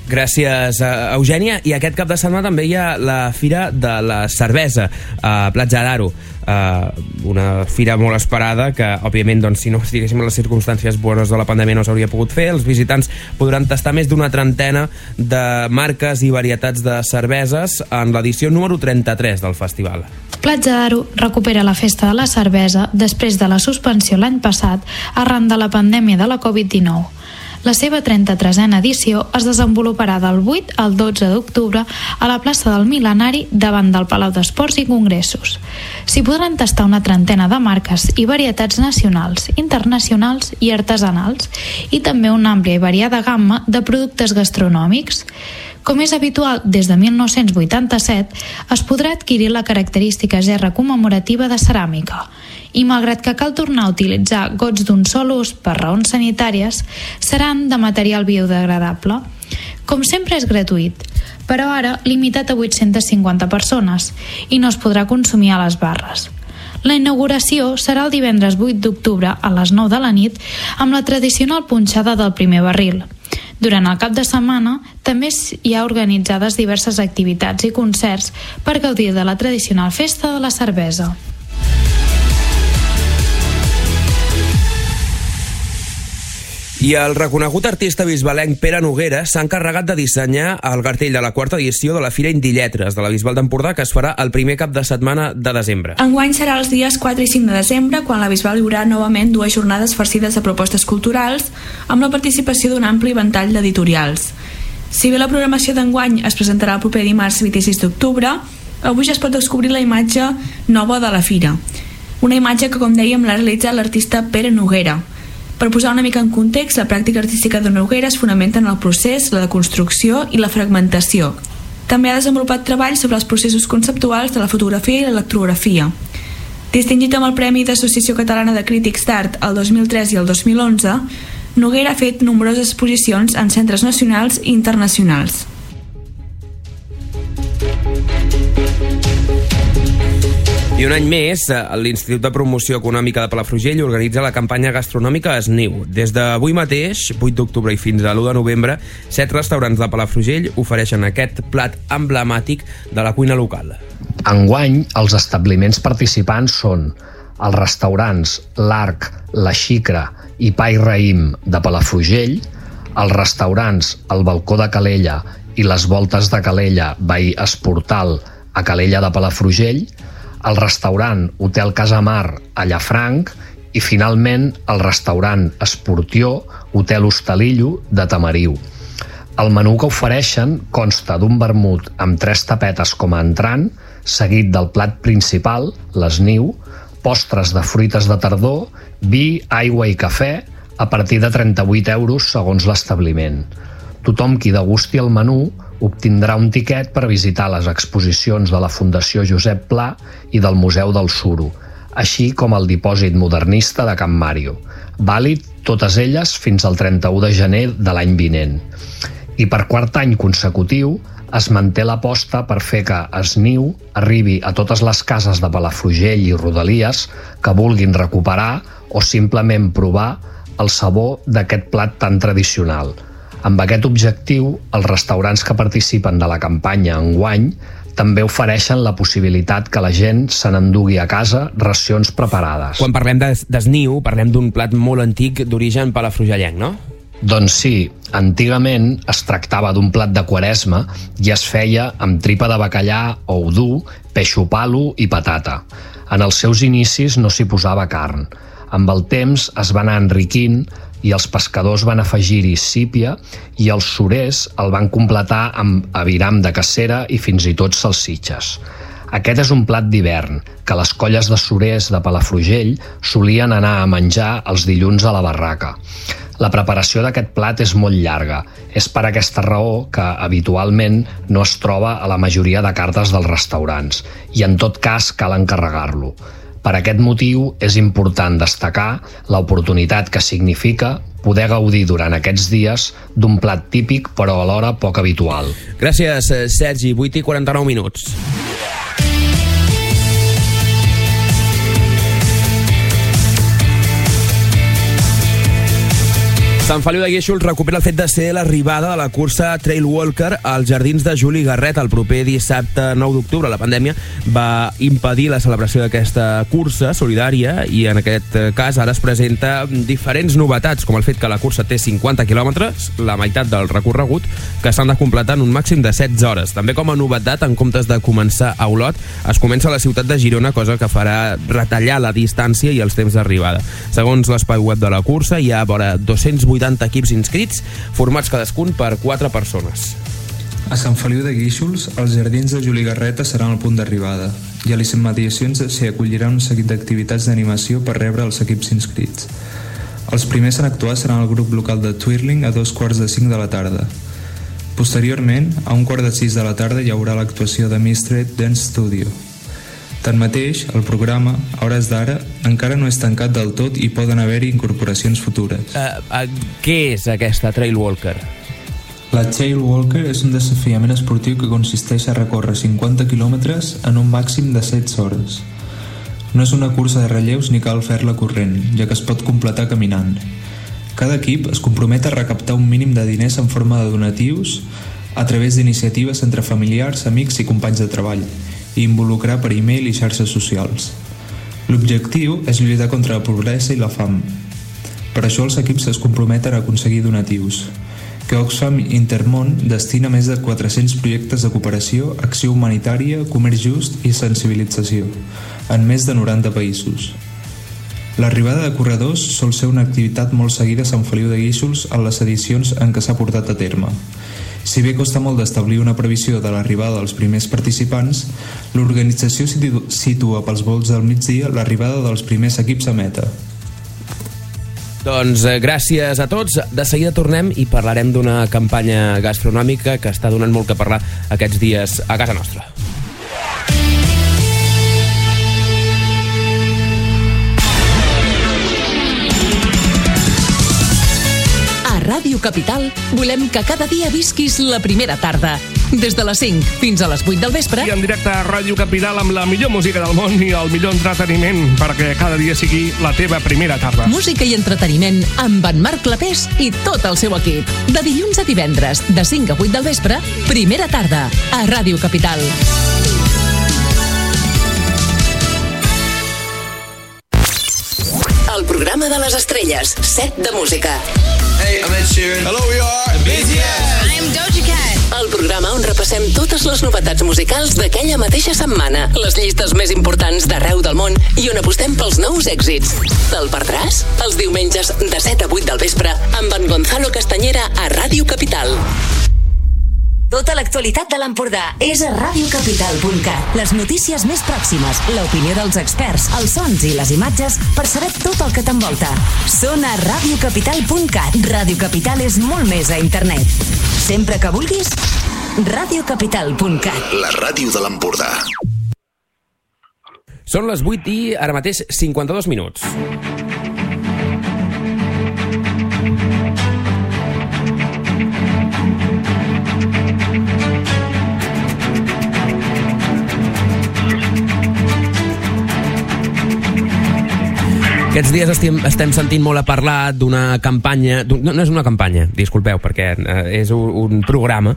Gràcies, Eugènia. I aquest cap de setmana també hi ha la Fira de la Cervesa a Platja d'Aro. Una fira molt esperada que, òbviament, doncs, si no estiguéssim en les circumstàncies bones de la pandèmia no s'hauria pogut fer. Els visitants podran tastar més d'una trentena de marques i varietats de cerveses en l'edició número 33 del festival. Platja d'Aro recupera la festa de la cervesa després de la suspensió l'any passat arran de la pandèmia de la Covid-19. La seva 33a edició es desenvoluparà del 8 al 12 d'octubre a la plaça del Mil·lenari davant del Palau d'Esports i Congressos. S'hi podran tastar una trentena de marques i varietats nacionals, internacionals i artesanals, i també una àmplia i variada gamma de productes gastronòmics. Com és habitual, des de 1987 es podrà adquirir la característica gerra commemorativa de ceràmica. I malgrat que cal tornar a utilitzar gots d'un sol ús per raons sanitàries, seran de material biodegradable. Com sempre és gratuït, però ara limitat a 850 persones i no es podrà consumir a les barres. La inauguració serà el divendres 8 d'octubre a les 9 de la nit amb la tradicional punxada del primer barril. Durant el cap de setmana també hi ha organitzades diverses activitats i concerts per gaudir de la tradicional festa de la cervesa. I el reconegut artista bisbalenc Pere Noguera s'ha encarregat de dissenyar el cartell de la quarta edició de la Fira Indilletres de la Bisbal d'Empordà, que es farà el primer cap de setmana de desembre. Enguany serà els dies 4 i 5 de desembre, quan la Bisbal viurà novament 2 jornades farcides de propostes culturals amb la participació d'un ampli ventall d'editorials. Si bé la programació d'enguany es presentarà el proper dimarts 26 d'octubre, avui ja es pot descobrir la imatge nova de la Fira. Una imatge que, com dèiem, l'ha realitzat l'artista Pere Noguera. Per posar una mica en context, la pràctica artística de Noguera es fonamenta en el procés, la deconstrucció i la fragmentació. També ha desenvolupat treballs sobre els processos conceptuals de la fotografia i l'electrografia. Distingit amb el Premi d'Associació Catalana de Crítics d'Art el 2003 i el 2011, Noguera ha fet nombroses exposicions en centres nacionals i internacionals. I un any més, l'Institut de Promoció Econòmica de Palafrugell organitza la campanya gastronòmica Esniu. Des d'avui mateix, 8 d'octubre i fins a l'1 de novembre, 7 restaurants de Palafrugell ofereixen aquest plat emblemàtic de la cuina local. Enguany, els establiments participants són els restaurants L'Arc, La Xicra i Pa i Raïm de Palafrugell, els restaurants El Balcó de Calella i Les Voltes de Calella, veí Esportal, a Calella de Palafrugell, el restaurant Hotel Casamar a Llafranc i, finalment, el restaurant Esportió Hotel Hostalillo de Tamariu. El menú que ofereixen consta d'un vermut amb 3 tapetes com a entrant, seguit del plat principal, l'esniu, postres de fruites de tardor, vi, aigua i cafè, a partir de 38 euros segons l'establiment. Tothom qui degusti el menú obtindrà un tiquet per visitar les exposicions de la Fundació Josep Pla i del Museu del Suro, així com el dipòsit modernista de Can Mario, vàlid totes elles fins al 31 de gener de l'any vinent. I per quart any consecutiu es manté l'aposta per fer que Esniu arribi a totes les cases de Palafrugell i rodalies que vulguin recuperar o simplement provar el sabor d'aquest plat tan tradicional. Amb aquest objectiu, els restaurants que participen de la campanya enguany també ofereixen la possibilitat que la gent se n'endugui a casa racions preparades. Quan parlem d'esniu, parlem d'un plat molt antic d'origen palafrugellenc, no? Doncs sí, antigament es tractava d'un plat de Quaresma i es feia amb tripa de bacallà, ou dur, peixo palo i patata. En els seus inicis no s'hi posava carn. Amb el temps es va anar enriquint i els pescadors van afegir-hi sípia i els surers el van completar amb aviram de cacera i fins i tot salsitxes. Aquest és un plat d'hivern que les colles de surers de Palafrugell solien anar a menjar els dilluns a la barraca. La preparació d'aquest plat és molt llarga. És per aquesta raó que habitualment no es troba a la majoria de cartes dels restaurants i en tot cas cal encarregar-lo. Per aquest motiu és important destacar l'oportunitat que significa poder gaudir durant aquests dies d'un plat típic però alhora poc habitual. Gràcies, Sergi. 8 i 49 minuts. Sant Feliu de Guíxols recupera el fet de ser l'arribada de la cursa Trail Walker als Jardins de Juli Garret el proper dissabte 9 d'octubre. La pandèmia va impedir la celebració d'aquesta cursa solidària i en aquest cas ara es presenta diferents novetats, com el fet que la cursa té 50 quilòmetres, la meitat del recorregut, que s'han de completar en un màxim de 16 hores. També com a novetat, en comptes de començar a Olot, es comença a la ciutat de Girona, cosa que farà retallar la distància i els temps d'arribada. Segons l'espai web de la cursa, hi ha vora 280 equips inscrits, formats cadascun per 4 persones. A Sant Feliu de Guíxols, els Jardins de Juli Garreta seran el punt d'arribada i a les immediacions s'hi acollirà un seguit d'activitats d'animació per rebre els equips inscrits. Els primers en actuar seran el grup local de Twirling a 2:45 de la tarda. Posteriorment, a 1:45 de la tarda hi haurà l'actuació de Mistred Dance Studio. Tanmateix, el programa, a hores d'ara, encara no és tancat del tot i poden haver-hi incorporacions futures. Què és aquesta Trail Walker? La Trail Walker és un desafiament esportiu que consisteix a recórrer 50 quilòmetres en un màxim de 16 hores. No és una cursa de relleus ni cal fer-la corrent, ja que es pot completar caminant. Cada equip es compromet a recaptar un mínim de diners en forma de donatius a través d'iniciatives entre familiars, amics i companys de treball, i involucrar per e-mail i xarxes socials. L'objectiu és lluitar contra la pobresa i la fam. Per això els equips es comprometen a aconseguir donatius, que Oxfam Intermón destina més de 400 projectes de cooperació, acció humanitària, comerç just i sensibilització, en més de 90 països. L'arribada de corredors sol ser una activitat molt seguida a Sant Feliu de Guíxols en les edicions en què s'ha portat a terme. Si bé costa molt d'establir una previsió de l'arribada dels primers participants, l'organització situa pels volts del migdia l'arribada dels primers equips a meta. Doncs gràcies a tots. De seguida tornem i parlarem d'una campanya gastronòmica que està donant molt que parlar aquests dies a casa nostra. Ràdio Capital volem que cada dia visquis la primera tarda. Des de les 5 fins a les 8 del vespre. I en directe a Ràdio Capital amb la millor música del món i el millor entreteniment perquè cada dia sigui la teva primera tarda. Música i entreteniment amb en Marc Clapés i tot el seu equip. De dilluns a divendres, de 5 a 8 del vespre, primera tarda, a Ràdio Capital. El programa de les estrelles, set de música. Hey, I'm Ed Sheeran. Hello, we are BTS. I'm Doja Cat. El programa on repassem totes les novetats musicals d'aquella mateixa setmana, les llistes més importants d'arreu del món i on apostem pels nous èxits. Te'l perdràs? Els diumenges de 7 a 8 del vespre amb en Gonzalo Castañera a Ràdio Capital. Tota l'actualitat de l'Empordà és a radiocapital.cat. Les notícies més pròximes, l'opinió dels experts, els sons i les imatges per saber tot el que t'envolta. Són a radiocapital.cat. Ràdio Capital és molt més a internet. Sempre que vulguis, radiocapital.cat. La ràdio de l'Empordà. Són les 8 i ara mateix 52 minuts. Aquests dies estem sentint molt a parlar d'una campanya, no és una campanya, disculpeu, perquè és un programa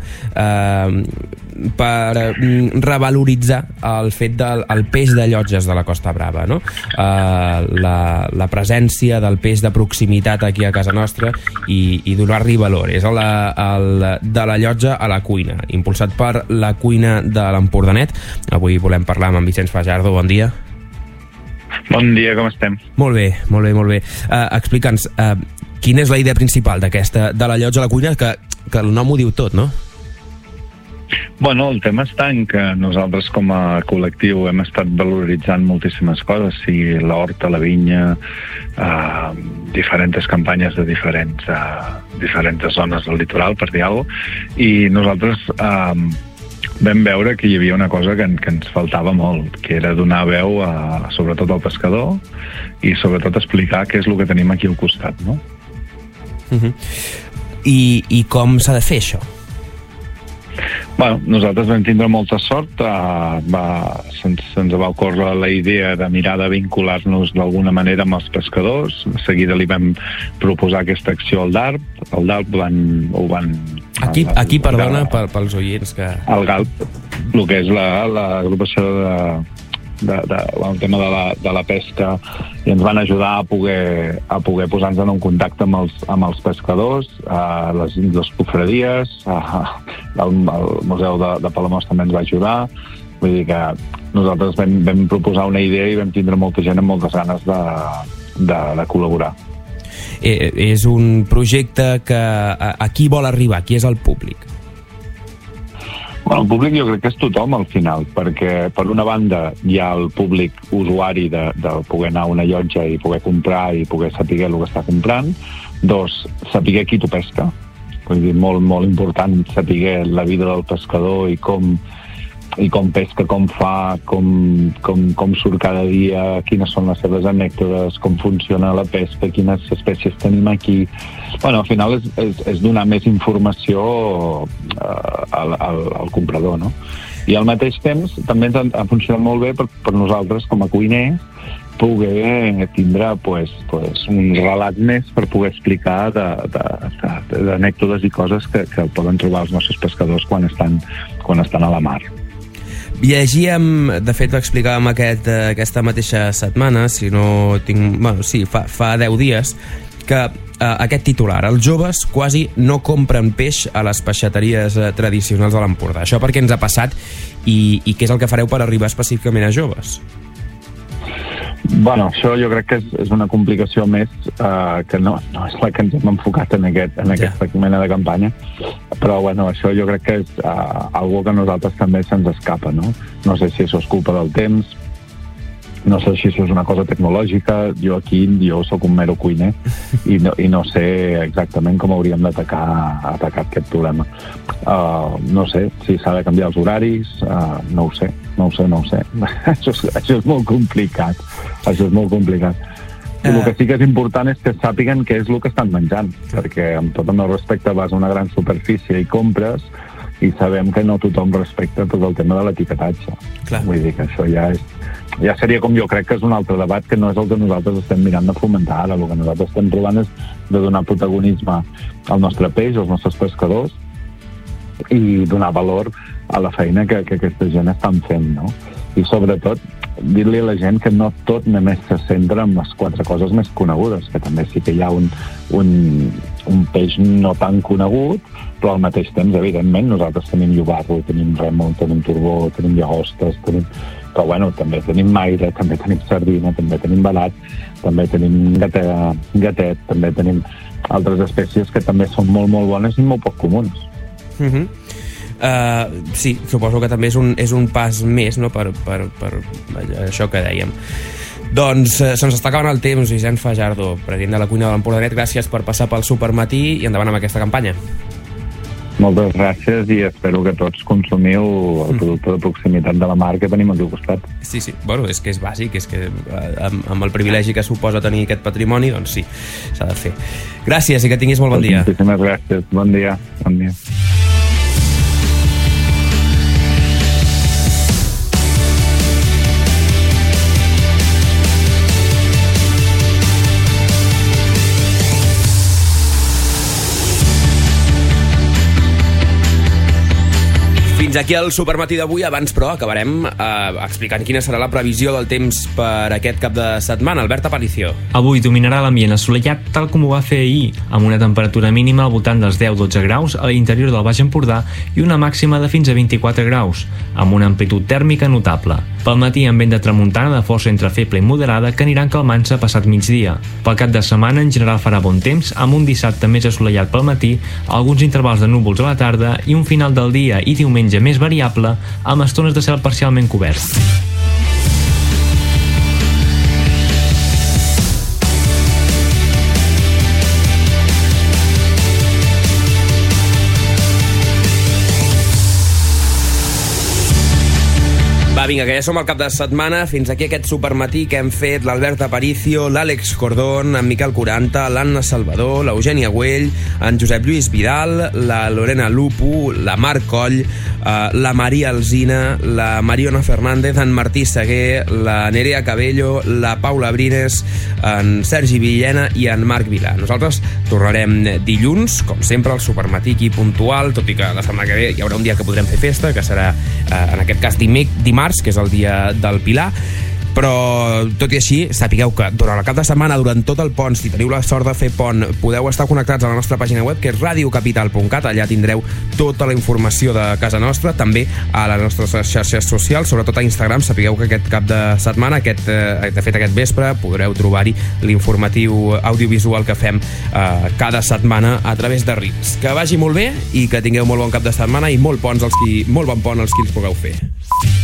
per revaloritzar el fet del peix de llotges de la Costa Brava, no? La presència del peix de proximitat aquí a casa nostra i donar-li valor. És de la llotja a la cuina, impulsat per la cuina de l'Empordanet. Avui volem parlar amb en Vicenç Fajardo. Bon dia. Bon dia, com estem? Molt bé, molt bé, molt bé. Explica'ns, quina és la idea principal d'aquesta, de la llotja a la cuina, que el nom ho diu tot, no? Bueno, el tema està en que nosaltres com a col·lectiu hem estat valoritzant moltíssimes coses, sigui l'horta, la vinya, diferents campanyes de diferents zones del litoral, per dir alguna cosa, i nosaltres vam veure que hi havia una cosa que ens faltava molt, que era donar veu sobretot al pescador i sobretot explicar què és el que tenim aquí al costat, no? I com s'ha de fer això? Bueno, nosaltres vam tindre molta sort, se'ns va ocórrer la idea de mirar de vincular-nos d'alguna manera amb els pescadors. De seguida li vam proposar aquesta acció al DARP. El DARP ho van... Aquí perdona, pels oients que... El GALP, el que és l'agrupació el tema de la pesca, i ens van ajudar a poder posar-nos en un contacte amb els pescadors, les cofradies, el Museu de Palamós també ens va ajudar. Vull dir que nosaltres vam proposar una idea i vam tindre molta gent amb moltes ganes de col·laborar. És un projecte que a qui vol arribar? Qui és el públic? Bueno, el públic jo crec que és tothom al final, perquè per una banda hi ha el públic usuari de poder anar a una llotja i poder comprar i poder saber el que està comprant. Dos, saber qui t'ho pesca. Vull dir, molt, molt important saber la vida del pescador i com pesca, com fa, com surt cada dia, quines són les seves anècdotes, com funciona la pesca, quines espècies tenim aquí. Bueno, al final és donar més informació al comprador, no? I al mateix temps també ens ha funcionat molt bé per nosaltres com a cuiners poder tindre un relat més per poder explicar d'anècdotes i coses que poden trobar els nostres pescadors quan estan a la mar. Llegíem, de fet ho explicàvem aquesta mateixa setmana, fa 10 dies, que aquest titular, els joves quasi no compren peix a les peixateries tradicionals de l'Empordà. Això per què ens ha passat i què és el que fareu per arribar específicament a joves? Bueno, això jo crec que és una complicació més que no és la que ens hem enfocat en aquesta mena de campanya, però bueno, això jo crec que és algo que a nosaltres també se'ns escapa, no? No sé si això és culpa del temps, no sé si això és una cosa tecnològica. Jo soc un mero cuiner i no sé exactament com hauríem d'atacar aquest problema. No sé si s'ha de canviar els horaris, no ho sé. Això és molt complicat. I el que sí que és important és que sàpiguen què és el que estan menjant, perquè amb tot el meu respecte vas a una gran superfície i compres i sabem que no tothom respecta tot el tema de l'etiquetatge. Vull dir que això ja seria, com jo crec que és un altre debat, que no és el que nosaltres estem mirant de fomentar ara. El que nosaltres estem trobant és de donar protagonisme al nostre peix, als nostres pescadors, i donar valor a la feina que aquesta gent estan fent, no? I sobretot dir-li a la gent que no tot només se centra en les 4 coses més conegudes, que també sí que hi ha un peix no tan conegut, però al mateix temps, evidentment, nosaltres tenim llobarro, tenim remo, tenim turbó, tenim llagostes, però bueno, també tenim maire, també tenim sardina, també tenim velat, també tenim gatet, també tenim altres espècies que també són molt, molt bones i molt poc comuns. Sí, suposo que també és un pas més, no?, per això que dèiem. Doncs se'ns està acabant el temps. Vicenç Fajardo, president de la Cuina de l'Empordanet, gràcies per passar pel Supermatí i endavant amb aquesta campanya. Moltes gràcies i espero que tots consumiu el producte de proximitat de la mar que tenim aquí al costat. Sí, bueno, és que és bàsic, és que amb el privilegi que suposa tenir aquest patrimoni, doncs sí, s'ha de fer. Gràcies i que tinguis molt bon dia. Moltíssimes gràcies, bon dia. Fins aquí el Supermatí d'avui. Abans, però, acabarem explicant quina serà la previsió del temps per aquest cap de setmana. Albert Aparicio. Avui dominarà l'ambient assolellat tal com ho va fer ahir, amb una temperatura mínima al voltant dels 10-12 graus a l'interior del Baix Empordà i una màxima de fins a 24 graus, amb una amplitud tèrmica notable. Pel matí amb vent de tramuntana de força entre feble i moderada que aniran calmant-se passat migdia. Pel cap de setmana en general farà bon temps, amb un dissabte més assolellat pel matí, alguns intervals de núvols a la tarda i un final del dia i diumenge més variable, amb estones de cel parcialment cobert. Va, vinga, que ja som al cap de setmana. Fins aquí aquest Supermatí que hem fet l'Albert Aparicio, l'Àlex Cordón, en Miquel Quaranta, l'Anna Salvador, l'Eugènia Güell, en Josep Lluís Vidal, la Lorena Lupu, la Mar Coll, la Maria Alsina, la Mariona Fernández, en Martí Seguer, la Nerea Cabello, la Paula Brines, en Sergi Villena i en Marc Vilà. Nosaltres tornarem dilluns, com sempre, al Supermatí puntual, tot i que la setmana que ve hi haurà un dia que podrem fer festa, que serà, en aquest cas, dimarts, que és el dia del Pilar. Però, tot i així, sapigueu que durant el cap de setmana, durant tot el pont, si teniu la sort de fer pont, podeu estar connectats a la nostra pàgina web, que és radiocapital.cat. Allà tindreu tota la informació de casa nostra, també a les nostres xarxes socials, sobretot a Instagram. Sapigueu que aquest cap de setmana, de fet aquest vespre, podreu trobar-hi l'informatiu audiovisual que fem cada setmana a través de Reels. Que vagi molt bé i que tingueu molt bon cap de setmana i molt bon pont als qui els pugueu fer.